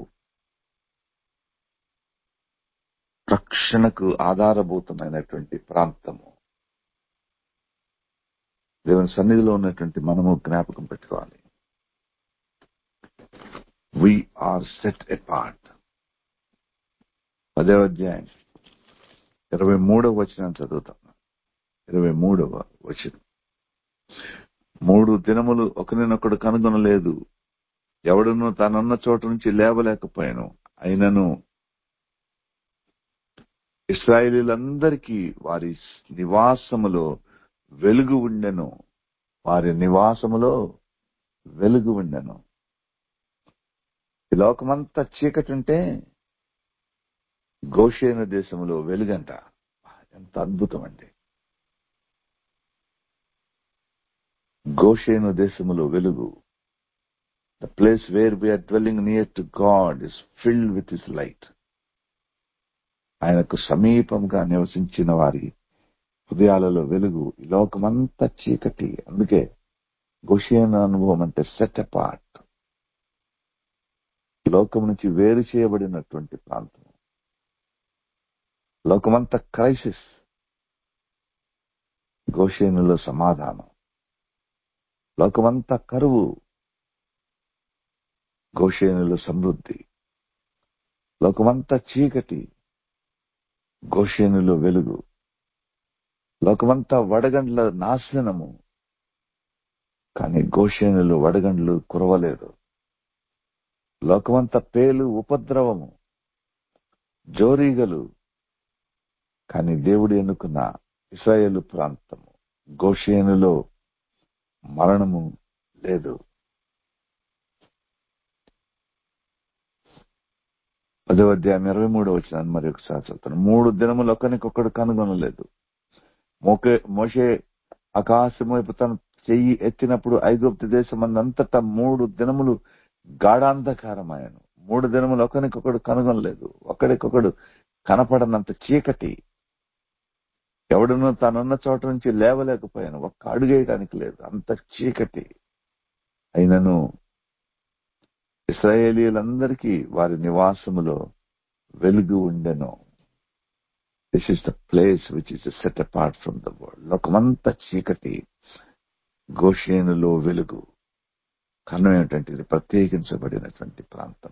రక్షణకు ఆధారభూతమైనటువంటి ప్రాంతము. దేవుని సన్నిధిలో ఉన్నటువంటి మనము జ్ఞాపకం పెట్టుకోవాలి. We are set apart. పదవ అధ్యాయం ఇరవై మూడవ వచనం చదువుతాం. ఇరవై మూడవ వచనం. మూడు దినములు ఒకరినొకడు కనుగొనలేదు, ఎవడును తానున్న చోట నుంచి లేవలేకపోయాను. అయినను ఇశ్రాయేలీయులందరికీ వారి నివాసములో వెలుగు ఉండెను. వారి నివాసములో వెలుగు ఉండెను. ఈ లోకమంతా చీకటి ఉంటే గోషేను దేశంలో వెలుగంట. ఎంత అద్భుతం అండి. గోషేను దేశములో వెలుగు. The place where we are dwelling near to God is filled with his light. ఆయనకు సమీపంగా నివసించిన వారి హృదయాలలో వెలుగు. ఈ లోకమంతా చీకటి. అందుకే గోషేను అనుభవం అంటే సెట్ అపార్ట్. లోకం నుంచి వేరు చేయబడినటువంటి ప్రాంతం. లోకమంతా క్రైసిస్, గోషేనులో సమాధానం. లోకమంతా కరువు, గోషేనులో సమృద్ధి. లోకమంతా చీకటి, గోషేనులో వెలుగు. లోకమంతా వడగండ్ల నాశనము, కానీ గోషేనులో వడగండ్లు కురవలేదు. లోకమంతా పేలు, ఉపద్రవము, జోరీగలు, కానీ దేవుడు ఎన్నుకున్న ఇశ్రాయేలు ప్రాంతము గోషేనులో మరణము లేదు. పదవ అధ్యాయం ఇరవై మూడవ వచనాన్ని మరి ఒకసారి చదువుతాను. మూడు దినములు ఒకరికొకడు కనుగొనలేదు. మోకే మోషే ఆకాశం వైపు తన చెయ్యి ఎత్తినప్పుడు ఐగుప్తు దేశమందంతటా మూడు దినములు గాఢాంధకారమాయను. మూడు దినములు ఒకరికొకడు కనుగొనలేదు. ఒకరికొకడు కనపడనంత చీకటి. ఎవడునూ తానున్న చోట నుంచి లేవలేకపోయాను. ఒక్క అడుగేయడానికి లేదు, అంత చీకటి. అయినను ఇశ్రాయేలీయులందరికీ వారి నివాసములో వెలుగు ఉండెను. This is the place which is set apart from the world. లోకమంతా చీకటి, గోషేనులో వెలుగు. కారణం ఏమిటంటే ఇది ప్రత్యేకించబడినటువంటి ప్రాంతం.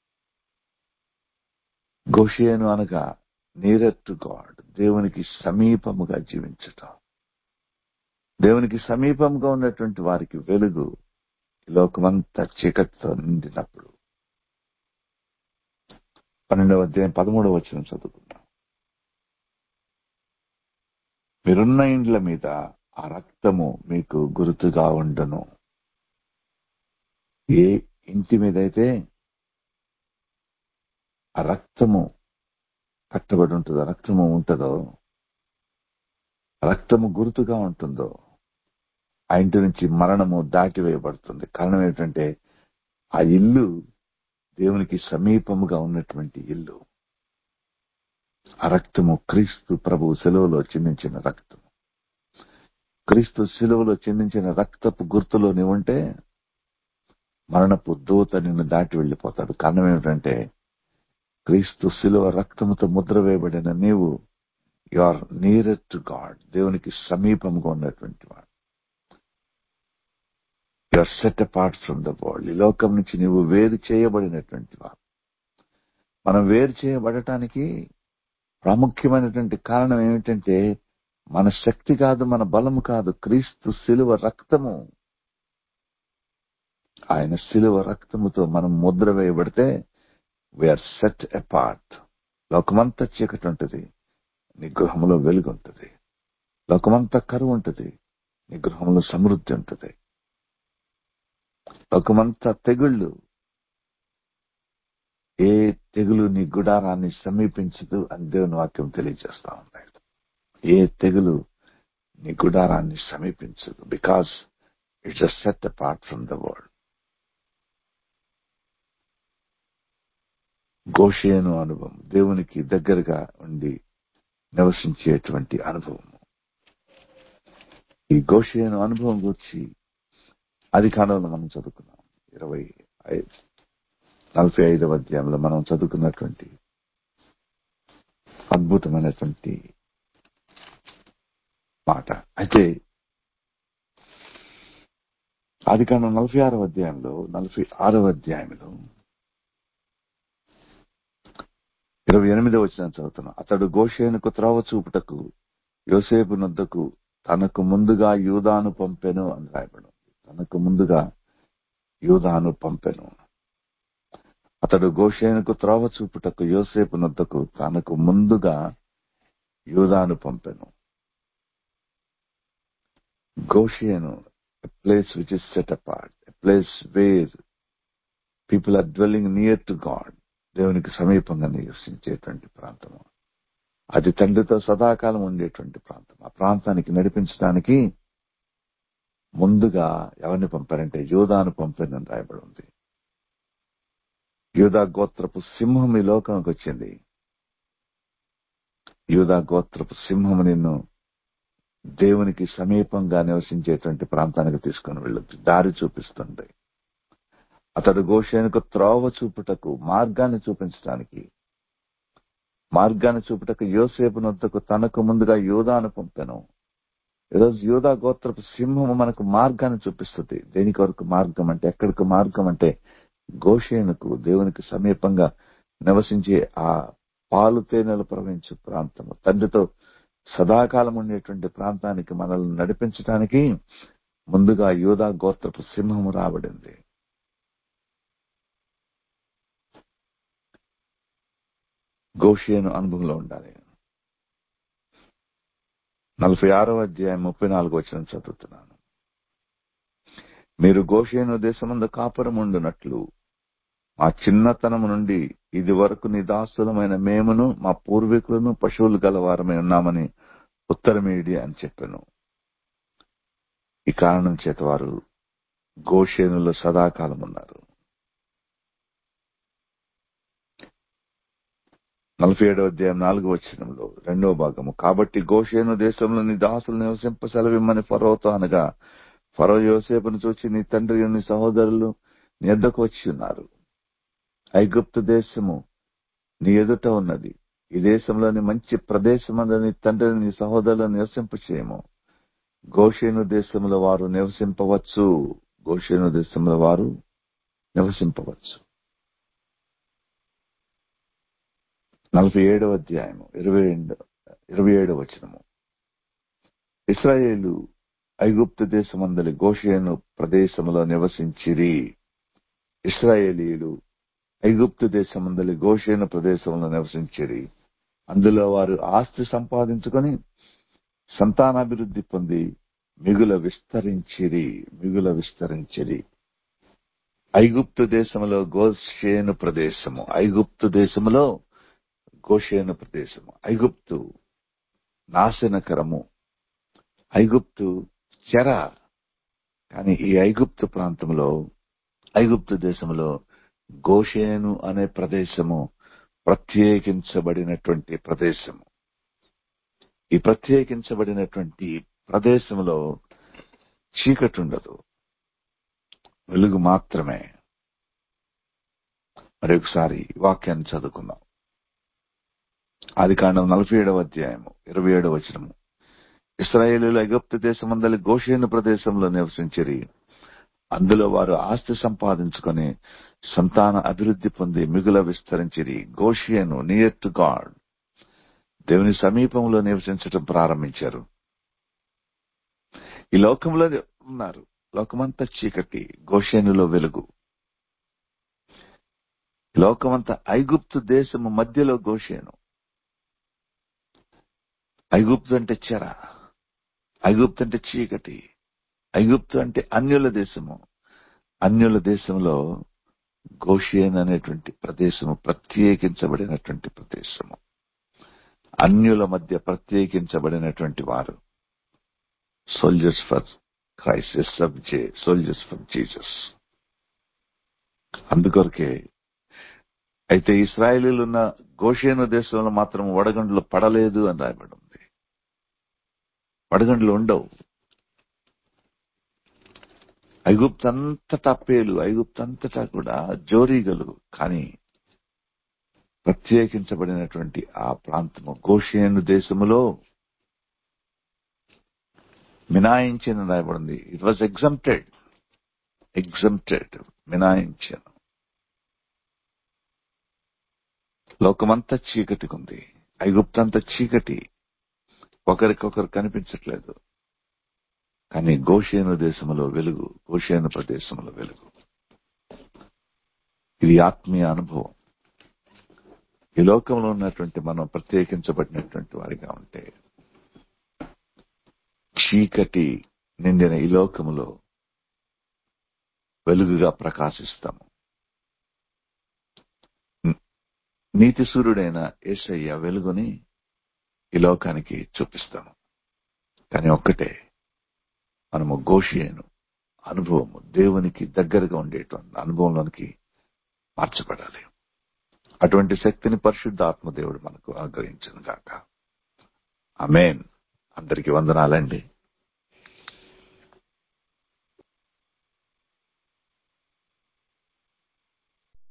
గోషేను అనగా నియర్ టు గాడ్, దేవునికి సమీపముగా జీవించటం. దేవునికి సమీపంగా ఉన్నటువంటి వారికి వెలుగు ఈ లోకమంతా చీకటితో నిండినప్పుడు. పన్నెండవ అధ్యాయం పదమూడవ వచనం చదువుకుందాం. మీరున్న ఇండ్ల మీద ఆ రక్తము మీకు గుర్తుగా ఉండను. ఏ ఇంటి మీద అయితే ఆ రక్తము కట్టబడి ఉంటుందో, రక్తము ఉంటుందో, రక్తము గుర్తుగా ఉంటుందో, ఆ ఇంటి నుంచి మరణము దాటివేయబడుతుంది. కారణం ఏంటంటే ఆ ఇల్లు దేవునికి సమీపముగా ఉన్నటువంటి ఇల్లు. ఆ రక్తము క్రీస్తు ప్రభువు శిలువలో చిందించిన రక్తం. క్రీస్తు శిలువలో చిందించిన రక్తపు గుర్తులో నీవు ఉంటే మరణపు దూత నిన్ను దాటి వెళ్లిపోతాడు. కారణం ఏమిటంటే క్రీస్తు శిలువ రక్తముతో ముద్ర వేయబడిన నీవు you are near to God, దేవునికి సమీపంగా ఉన్నటువంటి వాడు. You are set apart from the world, ఈ లోకం నుంచి నీవు వేరు చేయబడినటువంటి వాడు. మనం వేరు చేయబడటానికి ప్రాముఖ్యమైనటువంటి కారణం ఏమిటంటే మన శక్తి కాదు, మన బలము కాదు, క్రీస్తు శిలువ రక్తము. ఆయన శిలువ రక్తముతో మనం ముద్ర వేయబడితే వీఆర్ సెట్ అపార్ట్. లోకమంతా చీకటి ఉంటుంది, నీ గృహంలో వెలుగు ఉంటుంది. లోకమంతా కరువు ఉంటుంది, నీ గృహంలో సమృద్ధి ఉంటుంది. లోకమంతా తెగుళ్ళు, ఏ తెగులు నీ గుడారాన్ని సమీపించదు అని దేవుని వాక్యం తెలియజేస్తా ఉన్నాడు. ఏ తెగులు నీ గుడారాన్ని సమీపించదు. Because it's a set apart from the world. Goshen అనుభవం, దేవునికి దగ్గరగా ఉండి నివసించేటువంటి అనుభవం. ఈ గోషేను అనుభవం గురించి ఆది కాండంలో మనం చదువుకున్నాం. ఇరవై ఐదు నలభై ఐదవ అధ్యాయంలో మనం చదువుకున్నటువంటి అద్భుతమైనటువంటి మాట. అయితే ఆది కాండం నలభై ఆరవ అధ్యాయంలో నలభై ఆరవ అధ్యాయంలో ఇరవై ఎనిమిదవ వచనం చదువుతున్నాం. అతడు గోషేనుకు త్రోవ చూపుటకు యోసేపు నొద్దకు తనకు ముందుగా యూదాను పంపెను అని రాయబడు. తనకు ముందుగా యూదాను పంపెను. అతడు గోషేనుకు త్రోవ చూపుటకు యోసేపు నొద్దకు తనకు ముందుగా యూదాను పంపెను. గోషేను, a place which is set apart, a place where people are dwelling near to God, దేవునికి సమీపంగా నివసించేటువంటి ప్రాంతము. అది తండ్రితో సదాకాలం ఉండేటువంటి ప్రాంతం. ఆ ప్రాంతానికి నడిపించడానికి ముందుగా ఎవరిని పంపారంటే యూదాను పంపారని రాయబడి ఉంది. యూదా గోత్రపు సింహం ఈ లోకానికి వచ్చింది. యూదా గోత్రపు సింహం నిన్ను దేవునికి సమీపంగా నివసించేటువంటి ప్రాంతానికి తీసుకుని వెళ్ళొచ్చు, దారి చూపిస్తుంది. అతడు గోషేనుకు త్రోవ చూపుటకు, మార్గాన్ని చూపించడానికి, మార్గాన్ని చూపుటకు యోసేపు నొద్దకు తనకు ముందుగా యూదాను పంపెను. ఈరోజు యూదా గోత్రపు సింహము మనకు మార్గాన్ని చూపిస్తుంది. దేనికి వరకు మార్గం అంటే, ఎక్కడికి మార్గం అంటే గోషేనుకు, దేవునికి సమీపంగా నివసించే ఆ పాలు తేనెలు ప్రవహించే ప్రాంతము, తండ్రితో సదాకాలం ఉండేటువంటి ప్రాంతానికి మనల్ని నడిపించడానికి ముందుగా యూదా గోత్రపు సింహము రాబడింది. గోషేను అనుభవంలో ఉండాలి. నలభై ఆరవ అధ్యాయం ముప్పై నాలుగు వచనం చదువుతున్నాను. మీరు గోషేను దేశమందు కాపురం ఉండునట్లు మా చిన్నతనము నుండి ఇది వరకు నీ దాసులమైన మేమును మా పూర్వీకులను పశువులు గలవారమై ఉన్నామని ఉత్తరమేడి అని చెప్పాను. ఈ కారణం చేత వారు గోషేనులో సదాకాలం ఉన్నారు. నలభై ఏడవ అధ్యాయం నాలుగో వచనంలో రెండవ భాగము, కాబట్టి గోషేను దేశంలో నీ దాసులు నివసింప సెలవిమ్మని ఫరోతో అనగా, ఫరో యోసేపును చూచి నీ తండ్రి నీ సహోదరులు నీ ఎద్దకు వచ్చి ఉన్నారు. ఐగుప్తు దేశము నీ ఎదుట ఉన్నది. ఈ దేశంలోని మంచి ప్రదేశమందు నీ తండ్రిని నీ సహోదరులను నివసింప చేయము. గోషేను దేశంలో వారు నివసింపవచ్చు. గోషేను దేశంలో వారు నివసింపవచ్చు. నలభై ఏడవ అధ్యాయము ఇరవై రెండు ఇరవై ఏడవ వచనము. ఇశ్రాయేలు ఐగుప్తు దేశమందలి గోషేను ప్రదేశములో నివసించిరి. ఇశ్రాయేలీయులు ఐగుప్తు దేశమందలి గోషేను ప్రదేశంలో నివసించిరి. అందులో వారు ఆస్తి సంపాదించుకొని సంతానాభివృద్ధి పొంది మిగుల విస్తరించిరి మిగుల విస్తరించిరి. ఐగుప్తు దేశములో గోషేను ప్రదేశము ఐగుప్తు దేశములో గోషేను ప్రదేశము. ఐగుప్తు నాశనకరము, ఐగుప్తు చెర. కానీ ఈ ఐగుప్తు ప్రాంతంలో ఐగుప్తు దేశంలో గోషేను అనే ప్రదేశము ప్రత్యేకించబడినటువంటి ప్రదేశము. ఈ ప్రత్యేకించబడినటువంటి ప్రదేశంలో చీకటి ఉండదు, వెలుగు మాత్రమే. మరి ఒకసారి వాక్యాన్ని చదువుకుందాం. ఆది కాండం నలభై ఏడవ అధ్యాయము ఇరవై ఏడవ వచనము. ఇశ్రాయేలీయులు ఐగుప్తు దేశమందలి గోషేను ప్రదేశంలో నివసించిరి. అందులో వారు ఆస్తి సంపాదించుకొని సంతాన అభివృద్ధి పొంది మిగుల విస్తరించిరి. గోషేను నియర్ టు గాడ్, దేవుని సమీపంలో నివసించడం ప్రారంభించారు. ఈ లోకంలో ఉన్నారు, లోకమంతా చీకటి, గోషేనులో వెలుగు. లోకమంతా ఐగుప్తు దేశము మధ్యలో గోషేను. ఐగుప్తు అంటే చెర, ఐగుప్తు అంటే చీకటి, ఐగుప్తు అంటే అన్యుల దేశము. అన్యుల దేశంలో గోషేను అనేటువంటి ప్రదేశము ప్రత్యేకించబడినటువంటి ప్రదేశము. అన్యుల మధ్య ప్రత్యేకించబడినటువంటి వారు. Soldiers for Christ, soldiers for Jesus. అందుకొరకే అయితే ఇశ్రాయేలీయులు ఉన్న గోషేను దేశంలో మాత్రం వడగండ్లు పడలేదు అని రాయబడి ఉంది. వడగండ్లు ఉండవు. ఐగుప్తు అంతటా పేలు, ఐగుప్తు అంతటా కూడా జోరీగలు. కానీ ప్రత్యేకించబడినటువంటి ఆ ప్రాంతము గోషేను దేశములో మినాయించిన రాయబడింది. ఇట్ వాజ్ ఎగ్జంప్టెడ్ ఎగ్జంప్టెడ్ మినాయించాను. లోకమంతా చీకటికి ఉంది, ఐగుప్తు అంతా చీకటి, ఒకరికొకరు కనిపించట్లేదు. కానీ గోషేను దేశంలో వెలుగు, గోషేను ప్రదేశంలో వెలుగు. ఇది ఆత్మీయ అనుభవం. ఈ లోకంలో ఉన్నటువంటి మనం ప్రత్యేకించబడినటువంటి వారిగా ఉంటే చీకటి నిండిన ఈ లోకములో వెలుగుగా ప్రకాశిస్తాము. నీతి సూర్యుడైన యేసయ్య వెలుగుని ఈ లోకానికి చూపిస్తాము. కానీ ఒక్కటే, మనము గోషేను అనుభవము, దేవునికి దగ్గరగా ఉండేటువంటి అనుభవంలోనికి మార్చబడాలి. అటువంటి శక్తిని పరిశుద్ధాత్మ దేవుడు మనకు అనుగ్రహించును గాక. ఆమేన్. అందరికీ వందనాలండి.